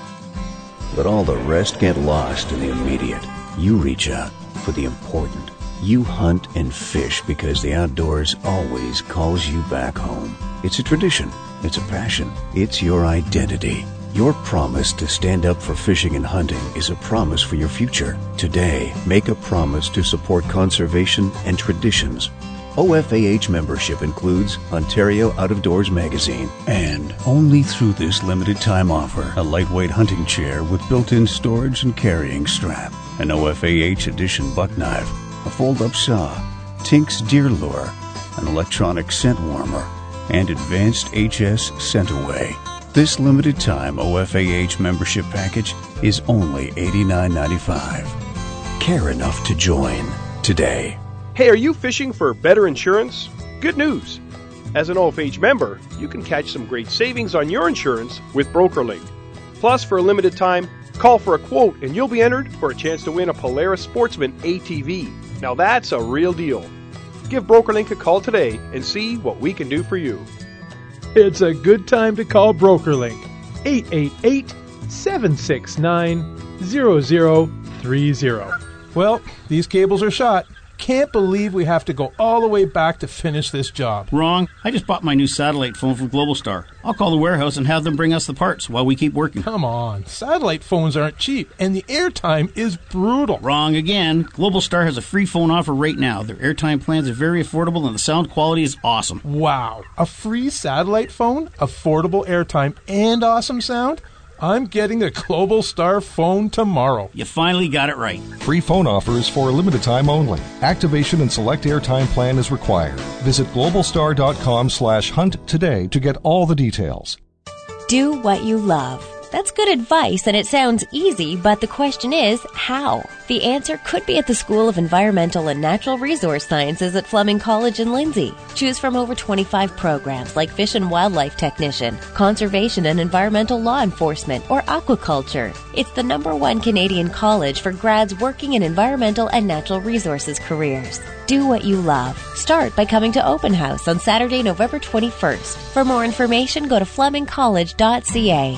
But all the rest get lost in the immediate. You reach out for the important. You hunt and fish because the outdoors always calls you back home. It's a tradition. It's a passion. It's your identity. Your promise to stand up for fishing and hunting is a promise for your future. Today, make a promise to support conservation and traditions. O F A H membership includes Ontario Out of Doors magazine, and only through this limited time offer, a lightweight hunting chair with built-in storage and carrying strap, an O F A H edition buck knife, a fold-up saw, Tinks deer lure, an electronic scent warmer, and advanced H S scent away. This limited time O F A H membership package is only eighty-nine ninety-five. Care enough to join today. Hey, are you fishing for better insurance? Good news! As an O F A H member, you can catch some great savings on your insurance with BrokerLink. Plus, for a limited time, call for a quote and you'll be entered for a chance to win a Polaris Sportsman A T V. Now that's a real deal. Give BrokerLink a call today and see what we can do for you. It's a good time to call BrokerLink. eight eight eight, seven six nine, zero zero three zero. Well, these cables are shot. Can't believe we have to go all the way back to finish this job. Wrong. I just bought my new satellite phone from Globalstar. I'll call the warehouse and have them bring us the parts while we keep working. Come on. Satellite phones aren't cheap, and the airtime is brutal. Wrong again. Globalstar has a free phone offer right now. Their airtime plans are very affordable, and the sound quality is awesome. Wow. A free satellite phone, affordable airtime, and awesome sound? I'm getting a Globalstar phone tomorrow. You finally got it right. Free phone offer is for a limited time only. Activation and select airtime plan is required. Visit globalstar dot com slash hunt today to get all the details. Do what you love. That's good advice, and it sounds easy, but the question is, how? The answer could be at the School of Environmental and Natural Resource Sciences at Fleming College in Lindsay. Choose from over twenty-five programs like Fish and Wildlife Technician, Conservation and Environmental Law Enforcement, or Aquaculture. It's the number one Canadian college for grads working in environmental and natural resources careers. Do what you love. Start by coming to Open House on Saturday, November twenty-first. For more information, go to fleming college dot c a.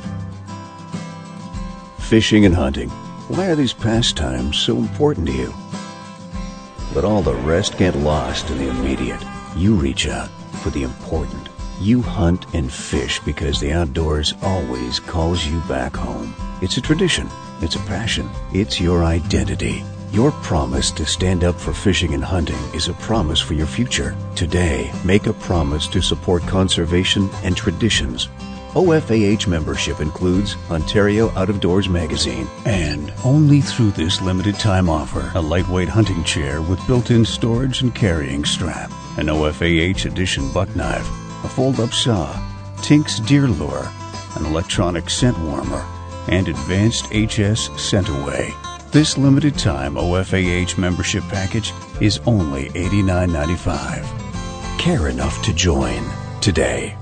Fishing and hunting. Why are these pastimes so important to you? But all the rest get lost in the immediate. You reach out for the important. You hunt and fish because the outdoors always calls you back home. It's a tradition. It's a passion. It's your identity. Your promise to stand up for fishing and hunting is a promise for your future. Today, make a promise to support conservation and traditions. O F A H membership includes Ontario Out of Doors magazine, and only through this limited time offer, a lightweight hunting chair with built-in storage and carrying strap, an O F A H edition buck knife, a fold-up saw, Tink's deer lure, an electronic scent warmer, and advanced H S scent away. This limited time O F A H membership package is only eighty-nine ninety-five. Care enough to join today.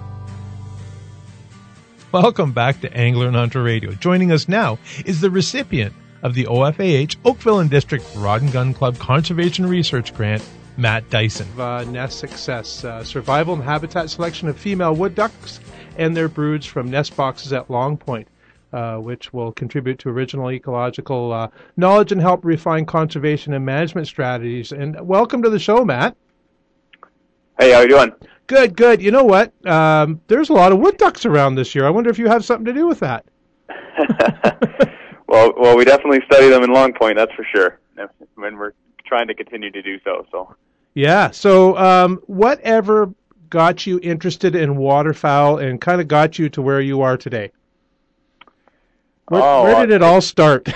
Welcome back to Angler and Hunter Radio. Joining us now is the recipient of the O F A H Oakville and District Rod and Gun Club Conservation Research Grant, Matt Dyson. Uh, nest success, uh, survival and habitat selection of female wood ducks and their broods from nest boxes at Long Point, uh, which will contribute to original ecological uh, knowledge and help refine conservation and management strategies. And welcome to the show, Matt. Hey, how you doing? Good, good. You know what? Um, there's a lot of wood ducks around this year. I wonder if you have something to do with that. well, well, we definitely study them in Long Point, that's for sure. When we're trying to continue to do so. So. Yeah. So, um, whatever got you interested in waterfowl and kind of got you to where you are today? Where, oh, where did it all start?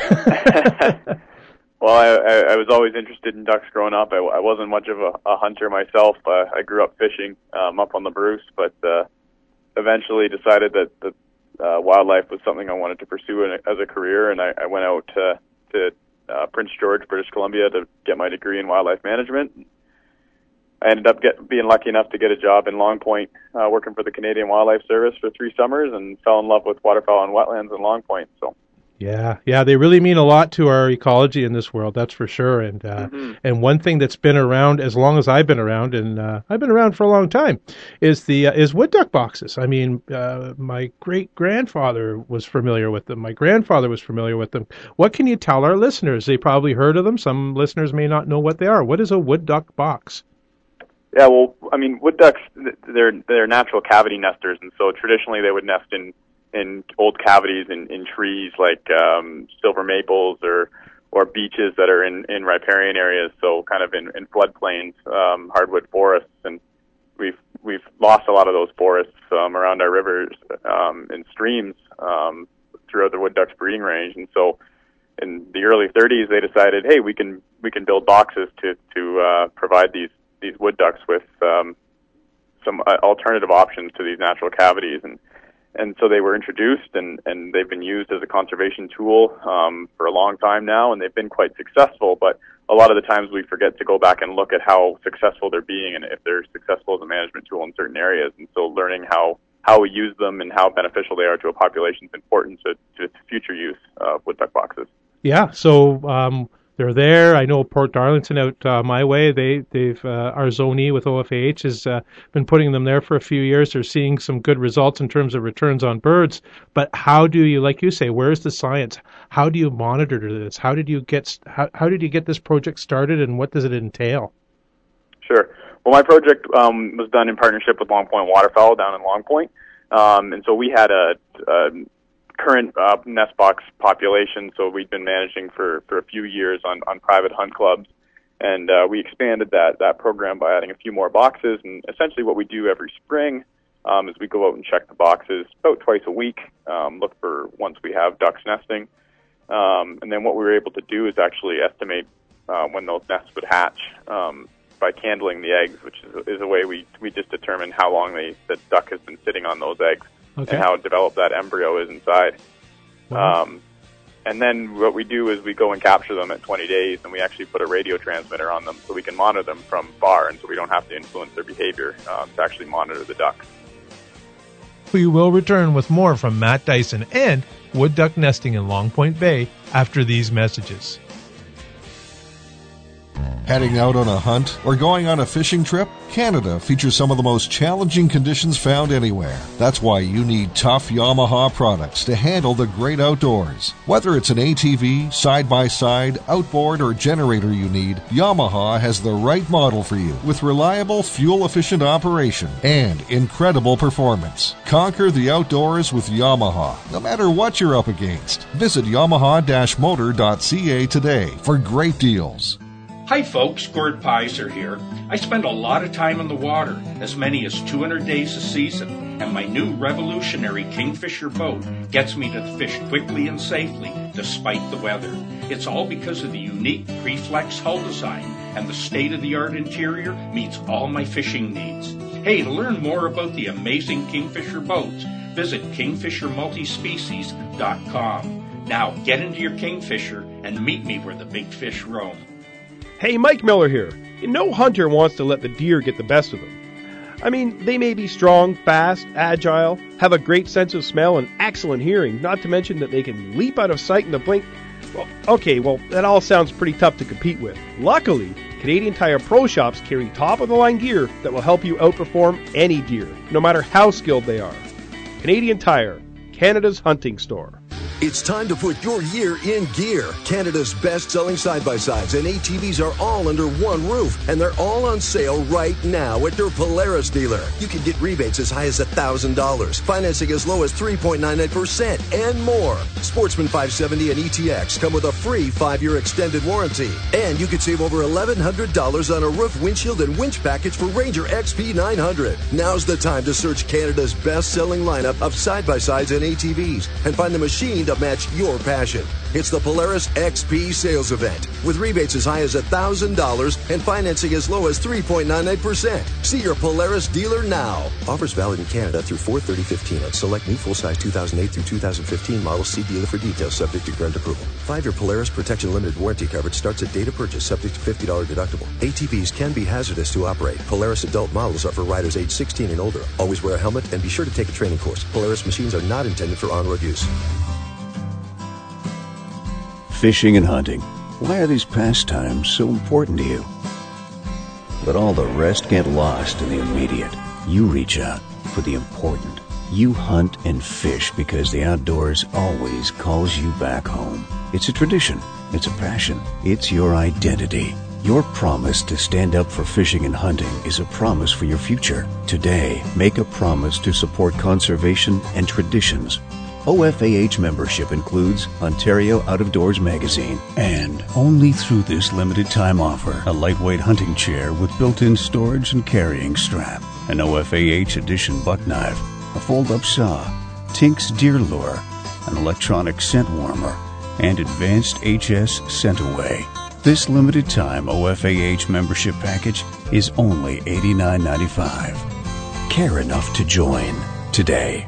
Well, I, I, I was always interested in ducks growing up. I, I wasn't much of a, a hunter myself. Uh, I grew up fishing um, up on the Bruce, but uh, eventually decided that, that uh, wildlife was something I wanted to pursue in a, as a career, and I, I went out to, to uh, Prince George, British Columbia, to get my degree in wildlife management. I ended up get, being lucky enough to get a job in Long Point, uh, working for the Canadian Wildlife Service for three summers, and fell in love with waterfowl and wetlands in Long Point. So. Yeah, yeah, they really mean a lot to our ecology in this world, that's for sure. And uh, mm-hmm. and one thing that's been around as long as I've been around, and uh, I've been around for a long time, is the uh, is wood duck boxes. I mean, uh, my great grandfather was familiar with them. My grandfather was familiar with them. What can you tell our listeners? They probably heard of them. Some listeners may not know what they are. What is a wood duck box? Yeah, well, I mean, wood ducks, they're they're natural cavity nesters, and so traditionally they would nest in. in old cavities in, in trees like um, silver maples or or beeches that are in, in riparian areas, so kind of in, in floodplains, um, hardwood forests, and we've we've lost a lot of those forests um, around our rivers um, and streams um, throughout the wood duck's breeding range. And so in the early thirties, they decided, hey, we can we can build boxes to to uh, provide these these wood ducks with um, some uh, alternative options to these natural cavities. And And so they were introduced, and, and they've been used as a conservation tool um, for a long time now, and they've been quite successful. But a lot of the times we forget to go back and look at how successful they're being and if they're successful as a management tool in certain areas. And so learning how, how we use them and how beneficial they are to a population is important to, to future use of wood duck boxes. Yeah, so um, they're there. I know Port Darlington out uh, my way. They, they've uh, our Zone E with O F A H has uh, been putting them there for a few years. They're seeing some good results in terms of returns on birds. But how do you, like you say, where's the science? How do you monitor this? How did you get how, how did you get this project started, and what does it entail? Sure. Well, my project um, was done in partnership with Long Point Waterfowl down in Long Point, um, and so we had a, a current uh, nest box population, so we'd been managing for, for a few years on, on private hunt clubs, and uh, we expanded that, that program by adding a few more boxes. And essentially what we do every spring um, is we go out and check the boxes about twice a week, um, look for once we have ducks nesting, um, and then what we were able to do is actually estimate uh, when those nests would hatch um, by candling the eggs, which is, is a way we, we just determine how long they, the duck has been sitting on those eggs. Okay. and how developed that embryo is inside. Wow. Um, and then what we do is we go and capture them at twenty days, and we actually put a radio transmitter on them so we can monitor them from far, and so we don't have to influence their behavior um, to actually monitor the ducks. We will return with more from Matt Dyson and wood duck nesting in Long Point Bay after these messages. Heading out on a hunt or going on a fishing trip? Canada features some of the most challenging conditions found anywhere. That's why you need tough Yamaha products to handle the great outdoors. Whether it's an A T V, side-by-side, outboard, or generator you need, Yamaha has the right model for you with reliable, fuel-efficient operation and incredible performance. Conquer the outdoors with Yamaha, no matter what you're up against. Visit yamaha dash motor dot c a today for great deals. Hi folks, Gord Pizer here. I spend a lot of time in the water, as many as two hundred days a season, and my new revolutionary Kingfisher boat gets me to fish quickly and safely despite the weather. It's all because of the unique Preflex hull design, and the state-of-the-art interior meets all my fishing needs. Hey, to learn more about the amazing Kingfisher boats, visit kingfisher multispecies dot com. Now get into your Kingfisher and meet me where the big fish roam. Hey, Mike Miller here. No hunter wants to let the deer get the best of them. I mean, they may be strong, fast, agile, have a great sense of smell and excellent hearing, not to mention that they can leap out of sight in the blink. Well, okay, well, that all sounds pretty tough to compete with. Luckily, Canadian Tire Pro Shops carry top-of-the-line gear that will help you outperform any deer, no matter how skilled they are. Canadian Tire, Canada's hunting store. It's time to put your year in gear. Canada's best-selling side-by-sides and A T Vs are all under one roof, and they're all on sale right now at your Polaris dealer. You can get rebates as high as one thousand dollars, financing as low as three point nine nine percent, and more. Sportsman five seventy and E T X come with a free five-year extended warranty. And you could save over eleven hundred dollars on a roof, windshield, and winch package for Ranger X P nine hundred. Now's the time to search Canada's best-selling lineup of side-by-sides and A T Vs and find the machine to match your passion. It's the Polaris X P sales event with rebates as high as one thousand dollars and financing as low as three point nine nine percent. See your Polaris dealer now. Offers valid in Canada through four thirty fifteen on select new full-size two thousand eight through two thousand fifteen models. See dealer for details, subject to current approval. Five-year Polaris Protection Limited warranty coverage starts at date of purchase, subject to fifty dollars deductible. A T Vs can be hazardous to operate. Polaris adult models are for riders age sixteen and older. Always wear a helmet and be sure to take a training course. Polaris machines are not intended for on-road use. Fishing and hunting. Why are these pastimes so important to you? Let all the rest get lost in the immediate. You reach out for the important. You hunt and fish because the outdoors always calls you back home. It's a tradition. It's a passion. It's your identity. Your promise to stand up for fishing and hunting is a promise for your future. Today, make a promise to support conservation and traditions. O F A H membership includes Ontario Out of Doors magazine, and only through this limited time offer, a lightweight hunting chair with built-in storage and carrying strap, an O F A H edition buck knife, a fold-up saw, Tink's deer lure, an electronic scent warmer, and advanced H S scent away. This limited time O F A H membership package is only eighty-nine ninety-five. Care enough to join today.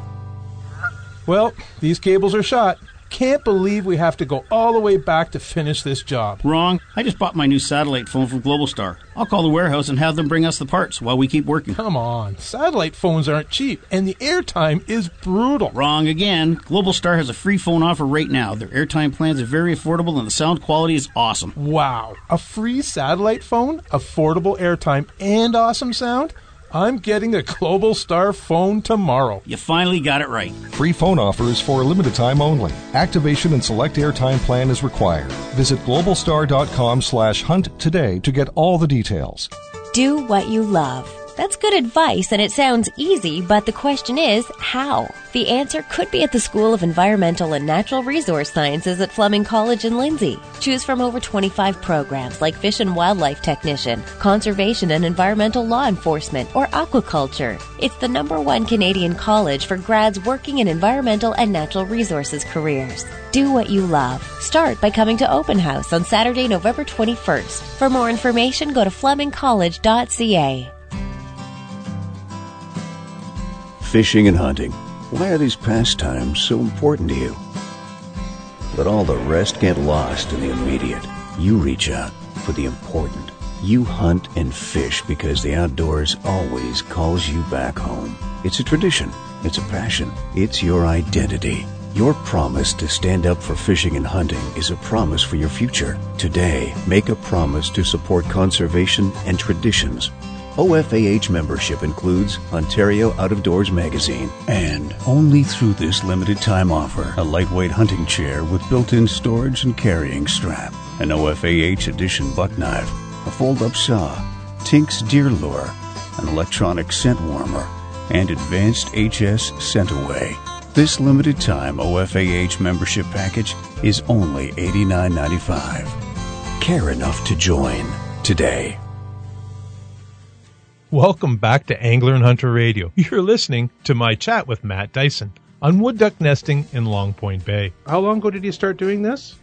Well, these cables are shot. Can't believe we have to go all the way back to finish this job. Wrong. I just bought my new satellite phone from Globalstar. I'll call the warehouse and have them bring us the parts while we keep working. Come on. Satellite phones aren't cheap, and the airtime is brutal. Wrong again. Globalstar has a free phone offer right now. Their airtime plans are very affordable, and the sound quality is awesome. Wow. A free satellite phone, affordable airtime, and awesome sound? I'm getting a Globalstar phone tomorrow. You finally got it right. Free phone offers for a limited time only. Activation and select airtime plan is required. Visit globalstar.com slash hunt today to get all the details. Do what you love. That's good advice, and it sounds easy, but the question is, how? The answer could be at the School of Environmental and Natural Resource Sciences at Fleming College in Lindsay. Choose from over twenty-five programs like Fish and Wildlife Technician, Conservation and Environmental Law Enforcement, or Aquaculture. It's the number one Canadian college for grads working in environmental and natural resources careers. Do what you love. Start by coming to Open House on Saturday, November twenty-first. For more information, go to fleming college dot c a. Fishing and hunting. Why are these pastimes so important to you? Let all the rest get lost in the immediate. You reach out for the important. You hunt and fish because the outdoors always calls you back home. It's a tradition. It's a passion. It's your identity. Your promise to stand up for fishing and hunting is a promise for your future. Today, make a promise to support conservation and traditions. O F A H membership includes Ontario Out of Doors magazine, and only through this limited time offer, a lightweight hunting chair with built-in storage and carrying strap, an O F A H edition buck knife, a fold-up saw, Tink's deer lure, an electronic scent warmer, and advanced H S scent away. This limited time O F A H membership package is only eighty-nine ninety-five. Care enough to join today. Welcome back to Angler and Hunter Radio. You're listening to my chat with Matt Dyson on wood duck nesting in Long Point Bay. How long ago did you start doing this?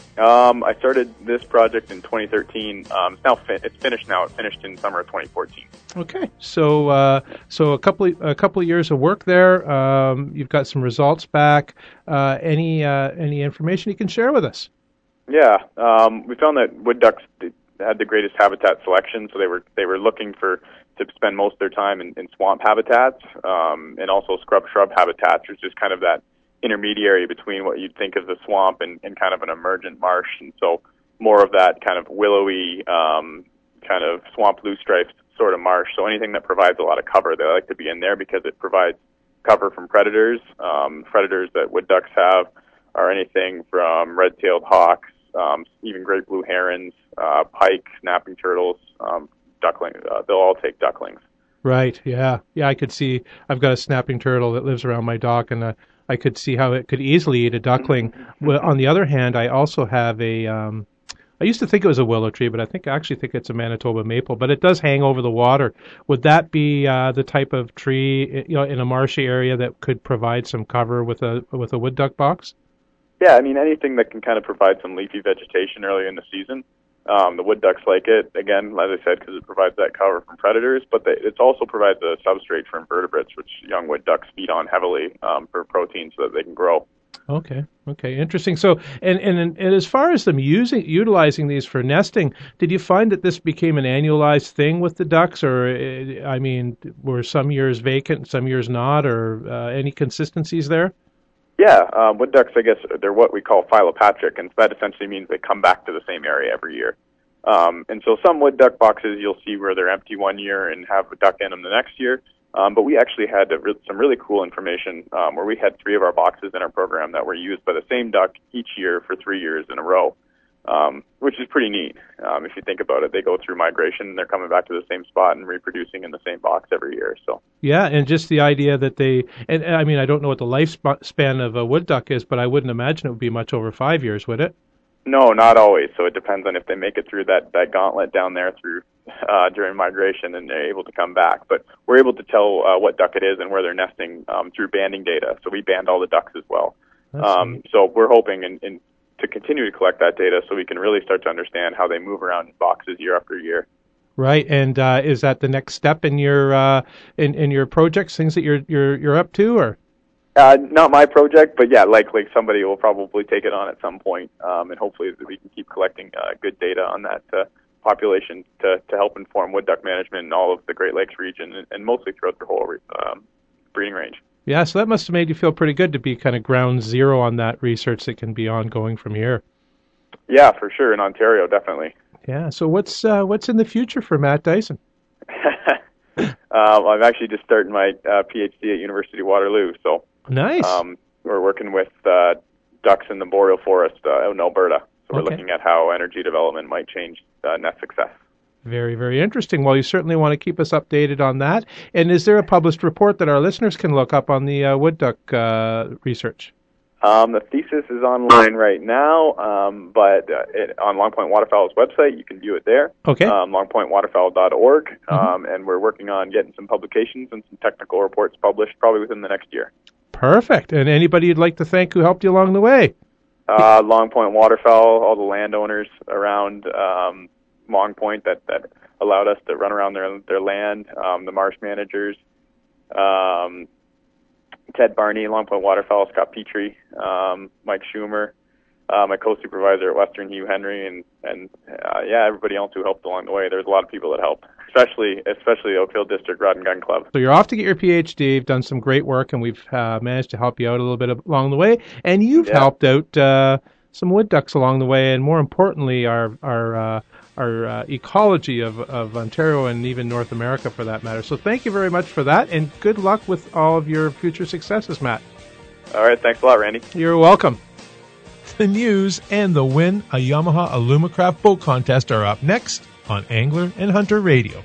Um, I started this project in twenty thirteen. Um, it's now fin- it's finished now. It finished in summer of twenty fourteen. Okay, so uh, so a couple of, a couple of years of work there. Um, you've got some results back. Uh, any uh, any information you can share with us? Yeah, um, we found that wood ducks had the greatest habitat selection. So they were they were looking for to spend most of their time in, in swamp habitats um, and also scrub shrub habitats, which is kind of that intermediary between what you'd think of the swamp and, and kind of an emergent marsh. And so more of that kind of willowy, um, kind of swamp loosestrife sort of marsh. So anything that provides a lot of cover, they like to be in there because it provides cover from predators. Um, predators that wood ducks have are anything from red-tailed hawks, um, even great blue herons, uh, pike, snapping turtles, um, duckling. Uh, they'll all take ducklings. Right. Yeah. Yeah. I could see. I've got a snapping turtle that lives around my dock, and uh, I could see how it could easily eat a duckling. Well, on the other hand, I also have a. Um, I used to think it was a willow tree, but I think I actually think it's a Manitoba maple. But it does hang over the water. Would that be uh, the type of tree, you know, in a marshy area that could provide some cover with a with a wood duck box? Yeah, I mean anything that can kind of provide some leafy vegetation early in the season. Um, the wood ducks like it, again, as I said, because it provides that cover from predators, but they, it also provides a substrate for invertebrates, which young wood ducks feed on heavily um, for protein so that they can grow. Okay, okay, interesting. So, and, and and as far as them using utilizing these for nesting, did you find that this became an annualized thing with the ducks, or I mean, were some years vacant, some years not, or uh, any consistencies there? Yeah, um, wood ducks, I guess, they're what we call phylopatric, and that essentially means they come back to the same area every year. Um, and so some wood duck boxes you'll see where they're empty one year and have a duck in them the next year. Um, but we actually had a re- some really cool information um, where we had three of our boxes in our program that were used by the same duck each year for three years in a row, um, which is pretty neat. Um, if you think about it, they go through migration and they're coming back to the same spot and reproducing in the same box every year. So yeah, and just the idea that they, and I mean, I don't know what the lifespan of a wood duck is, but I wouldn't imagine it would be much over five years, would it? No, not always. So it depends on if they make it through that, that gauntlet down there through uh, during migration and they're able to come back. But we're able to tell uh, what duck it is and where they're nesting um, through banding data. So we band all the ducks as well. Um, so we're hoping in, in, to continue to collect that data so we can really start to understand how they move around in boxes year after year. Right, and uh, is that the next step in your uh, in in your projects, things that you're you're you're up to, or? Uh, not my project, but yeah, likely somebody will probably take it on at some point, um, and hopefully we can keep collecting uh, good data on that uh, population to, to help inform wood duck management in all of the Great Lakes region and, and mostly throughout the whole um, breeding range. Yeah, so that must have made you feel pretty good to be kind of ground zero on that research that can be ongoing from here. Yeah, for sure, in Ontario, definitely. Yeah, so what's uh, what's in the future for Matt Dyson? um, I'm actually just starting my uh, PhD at University of Waterloo, so nice. Um, we're working with uh, ducks in the boreal forest uh, out in Alberta, so we're Okay. looking at how energy development might change uh, nest success. Very, very interesting. Well, you certainly want to keep us updated on that. And is there a published report that our listeners can look up on the uh, wood duck uh, research? Um, the thesis is online right now, um, but uh, it, on Long Point Waterfowl's website, you can view it there. Okay. Um, long point waterfowl dot org, Mm-hmm. um, and we're working on getting some publications and some technical reports published probably within the next year. Perfect. And anybody you'd like to thank who helped you along the way? Uh, Long Point Waterfowl, all the landowners around um, Long Point that, that allowed us to run around their their land, um, the marsh managers, um, Ted Barney, Long Point Waterfowl, Scott Petrie, um, Mike Schumer, uh, my co-supervisor at Western, Hugh Henry, and and uh, yeah, everybody else who helped along the way. There's a lot of people that helped, especially especially the Oakville District Rod and Gun Club. So you're off to get your P H D. You've done some great work, and we've uh, managed to help you out a little bit along the way. And you've yeah. helped out uh, some wood ducks along the way, and more importantly, our our uh, our uh, ecology of, of Ontario and even North America, for that matter. So thank you very much for that, and good luck with all of your future successes, Matt. All right, thanks a lot, Randy. You're welcome. The news and the Win a Yamaha Alumacraft Boat Contest are up next on Angler and Hunter Radio.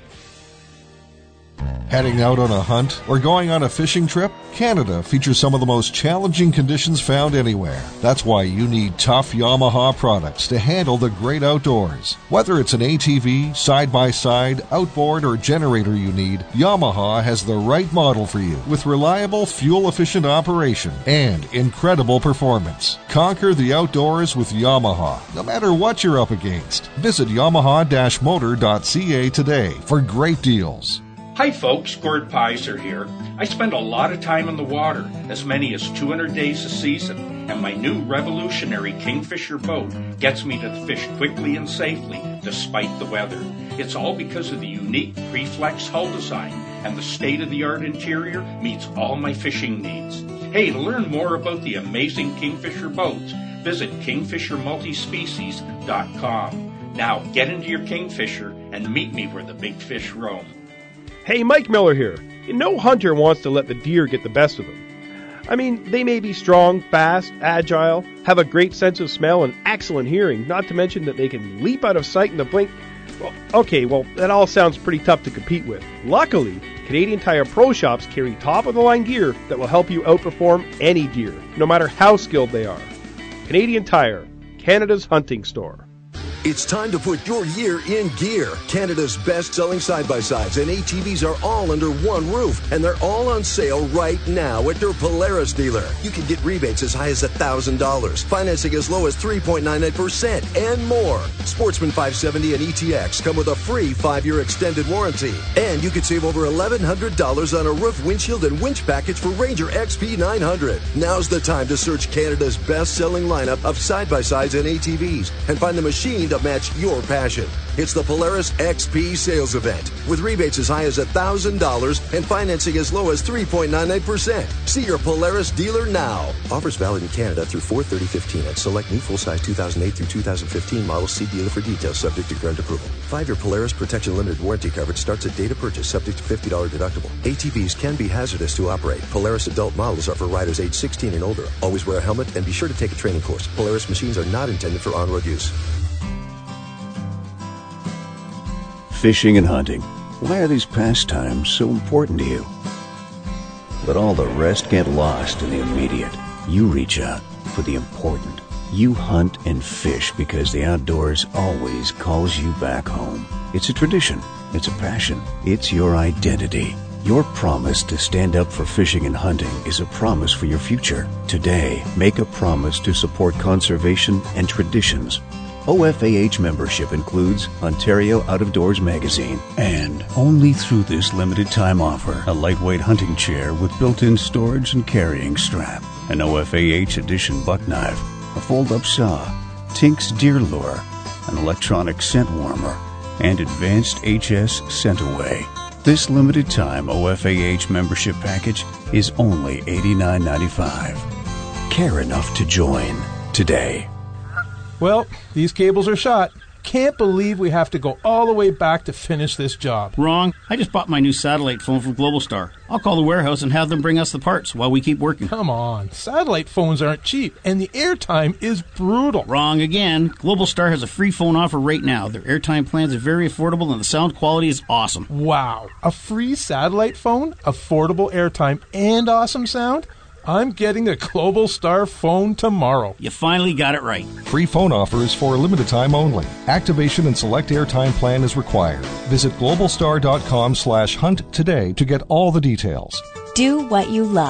Heading out on a hunt or going on a fishing trip? Canada features some of the most challenging conditions found anywhere. That's why you need tough Yamaha products to handle the great outdoors. Whether it's an A T V, side-by-side, outboard, or generator you need, Yamaha has the right model for you with reliable, fuel-efficient operation and incredible performance. Conquer the outdoors with Yamaha, no matter what you're up against. Visit yamaha dash motor dot c a today for great deals. Hi folks, Gord Pizer here. I spend a lot of time in the water, as many as two hundred days a season, and my new revolutionary Kingfisher boat gets me to fish quickly and safely despite the weather. It's all because of the unique Preflex hull design, and the state-of-the-art interior meets all my fishing needs. Hey, to learn more about the amazing Kingfisher boats, visit kingfisher multispecies dot com. Now get into your Kingfisher and meet me where the big fish roam. Hey, Mike Miller here. No hunter wants to let the deer get the best of them. I mean, they may be strong, fast, agile, have a great sense of smell and excellent hearing, not to mention that they can leap out of sight in the blink. Well, okay, well, that all sounds pretty tough to compete with. Luckily, Canadian Tire Pro Shops carry top-of-the-line gear that will help you outperform any deer, no matter how skilled they are. Canadian Tire, Canada's hunting store. It's time to put your year in gear. Canada's best-selling side-by-sides and A T Vs are all under one roof, and they're all on sale right now at your Polaris dealer. You can get rebates as high as one thousand dollars, financing as low as three point nine nine percent, and more. Sportsman five seventy and E T X come with a free five-year extended warranty. And you can save over eleven hundred dollars on a roof, windshield, and winch package for Ranger X P nine hundred. Now's the time to search Canada's best-selling lineup of side-by-sides and A T Vs and find the machine to match your passion. It's the Polaris X P sales event with rebates as high as one thousand dollars and financing as low as three point nine nine percent. See your Polaris dealer now. Offers valid in Canada through four thirty fifteen and select new full-size two thousand eight through two thousand fifteen models. See dealer for details, subject to current approval. Five-year Polaris Protection Limited warranty coverage starts at date of purchase, subject to fifty dollars deductible. A T Vs can be hazardous to operate. Polaris adult models are for riders age sixteen and older. Always wear a helmet and be sure to take a training course. Polaris machines are not intended for on-road use. Fishing and hunting. Why are these pastimes so important to you? Let all the rest get lost in the immediate. You reach out for the important. You hunt and fish because the outdoors always calls you back home. It's a tradition. It's a passion. It's your identity. Your promise to stand up for fishing and hunting is a promise for your future. Today, make a promise to support conservation and traditions. O F A H membership includes Ontario Out of Doors magazine, and only through this limited time offer, a lightweight hunting chair with built-in storage and carrying strap, an O F A H edition buck knife, a fold-up saw, Tink's deer lure, an electronic scent warmer, and advanced H S scent away. This limited time O F A H membership package is only eighty-nine ninety-five. Care enough to join today. Well, these cables are shot. Can't believe we have to go all the way back to finish this job. Wrong. I just bought my new satellite phone from Globalstar. I'll call the warehouse and have them bring us the parts while we keep working. Come on. Satellite phones aren't cheap, and the airtime is brutal. Wrong again. Globalstar has a free phone offer right now. Their airtime plans are very affordable, and the sound quality is awesome. Wow. A free satellite phone, affordable airtime, and awesome sound? I'm getting a Globalstar phone tomorrow. You finally got it right. Free phone offers for a limited time only. Activation and select airtime plan is required. Visit globalstar dot com slash hunt today to get all the details. Do what you love.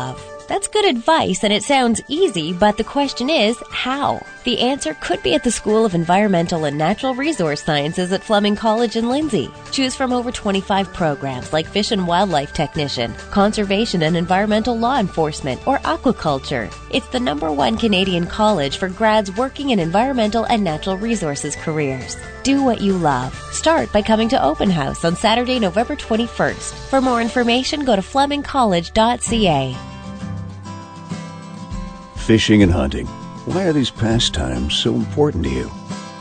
That's good advice, and it sounds easy, but the question is, how? The answer could be at the School of Environmental and Natural Resource Sciences at Fleming College in Lindsay. Choose from over twenty-five programs like Fish and Wildlife Technician, Conservation and Environmental Law Enforcement, or Aquaculture. It's the number one Canadian college for grads working in environmental and natural resources careers. Do what you love. Start by coming to Open House on Saturday, November twenty-first. For more information, go to fleming college dot c a. Fishing and hunting. Why are these pastimes so important to you?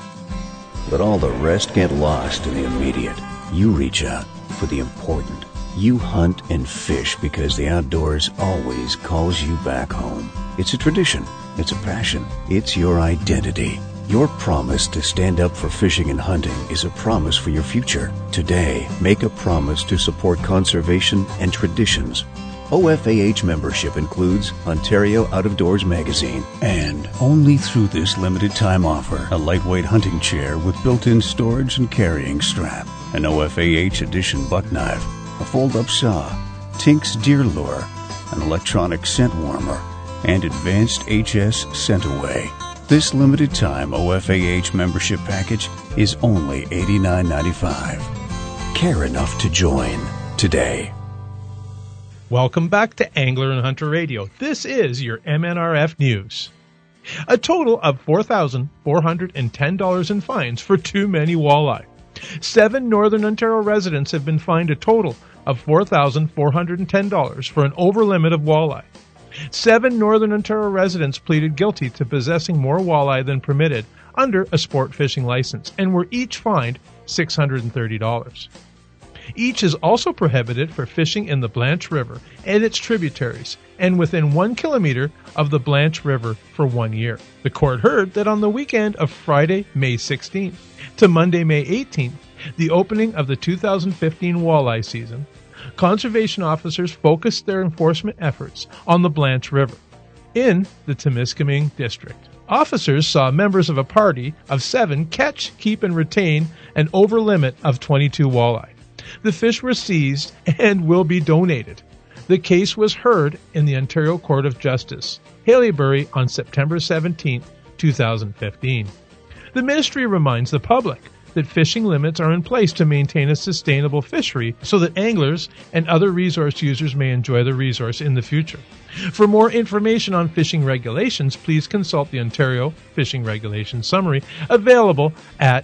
Let all the rest get lost in the immediate. You reach out for the important. You hunt and fish because the outdoors always calls you back home. It's a tradition. It's a passion. It's your identity. Your promise to stand up for fishing and hunting is a promise for your future. Today, make a promise to support conservation and traditions. O F A H membership includes Ontario Out of Doors magazine, and only through this limited time offer, a lightweight hunting chair with built-in storage and carrying strap, an O F A H edition buck knife, a fold-up saw, Tink's deer lure, an electronic scent warmer, and advanced H S scent away. This limited time O F A H membership package is only eighty-nine ninety-five. Care enough to join today. Welcome back to Angler and Hunter Radio. This is your M N R F News. A total of four thousand four hundred ten dollars in fines for too many walleye. Seven Northern Ontario residents have been fined a total of four thousand four hundred ten dollars for an overlimit of walleye. Seven Northern Ontario residents pleaded guilty to possessing more walleye than permitted under a sport fishing license and were each fined six hundred thirty dollars. Each is also prohibited for fishing in the Blanche River and its tributaries and within one kilometer of the Blanche River for one year. The court heard that on the weekend of Friday, May sixteenth to Monday, May eighteenth, the opening of the two thousand fifteen walleye season, conservation officers focused their enforcement efforts on the Blanche River in the Temiskaming district. Officers saw members of a party of seven catch, keep, and retain an overlimit of twenty-two walleye. The fish were seized and will be donated. The case was heard in the Ontario Court of Justice, Haileybury, on September seventeenth, two thousand fifteen. The ministry reminds the public that fishing limits are in place to maintain a sustainable fishery so that anglers and other resource users may enjoy the resource in the future. For more information on fishing regulations, please consult the Ontario Fishing Regulations Summary, available at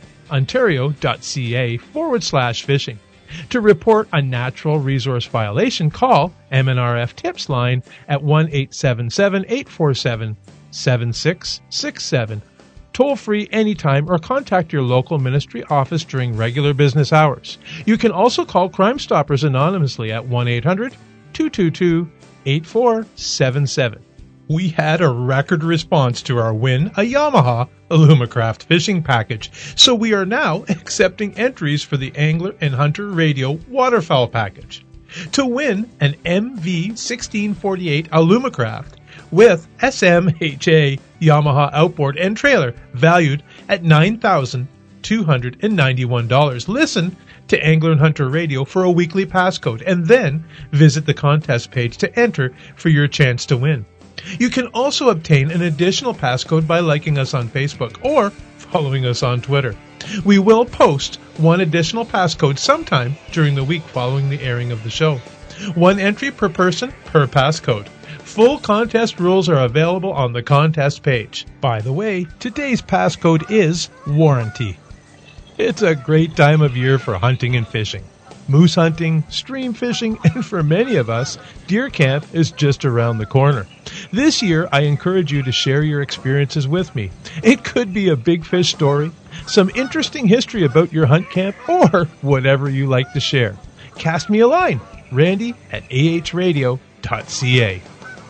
ontario.ca forward slash fishing. To report a natural resource violation, call M N R F Tips line at one eight seven seven, eight four seven, seven six six seven. Toll free anytime, or contact your local ministry office during regular business hours. You can also call Crime Stoppers anonymously at one eight hundred, two two two, eight four seven seven. We had a record response to our Win a Yamaha Alumacraft fishing package, so we are now accepting entries for the Angler and Hunter Radio waterfowl package. To win an M V sixteen forty-eight Alumacraft with S M H A Yamaha outboard and trailer valued at nine thousand two hundred ninety-one dollars. Listen to Angler and Hunter Radio for a weekly passcode and then visit the contest page to enter for your chance to win. You can also obtain an additional passcode by liking us on Facebook or following us on Twitter. We will post one additional passcode sometime during the week following the airing of the show. One entry per person per passcode. Full contest rules are available on the contest page. By the way, today's passcode is warranty. It's a great time of year for hunting and fishing. Moose hunting, stream fishing, and for many of us, deer camp is just around the corner. This year, I encourage you to share your experiences with me. It could be a big fish story, some interesting history about your hunt camp, or whatever you like to share. Cast me a line, Randy at a h radio dot c a.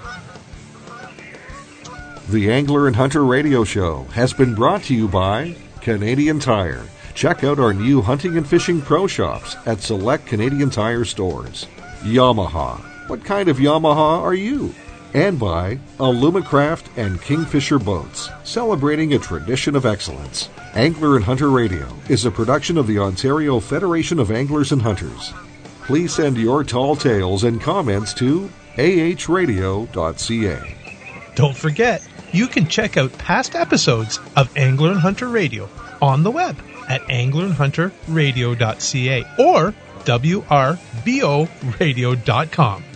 The Angler and Hunter Radio Show has been brought to you by Canadian Tire. Check out our new hunting and fishing pro shops at select Canadian Tire stores. Yamaha. What kind of Yamaha are you? And by Alumacraft and Kingfisher Boats, celebrating a tradition of excellence. Angler and Hunter Radio is a production of the Ontario Federation of Anglers and Hunters. Please send your tall tales and comments to a h radio dot c a. Don't forget, you can check out past episodes of Angler and Hunter Radio on the web at angler and hunter radio dot c a or w r b o radio dot com.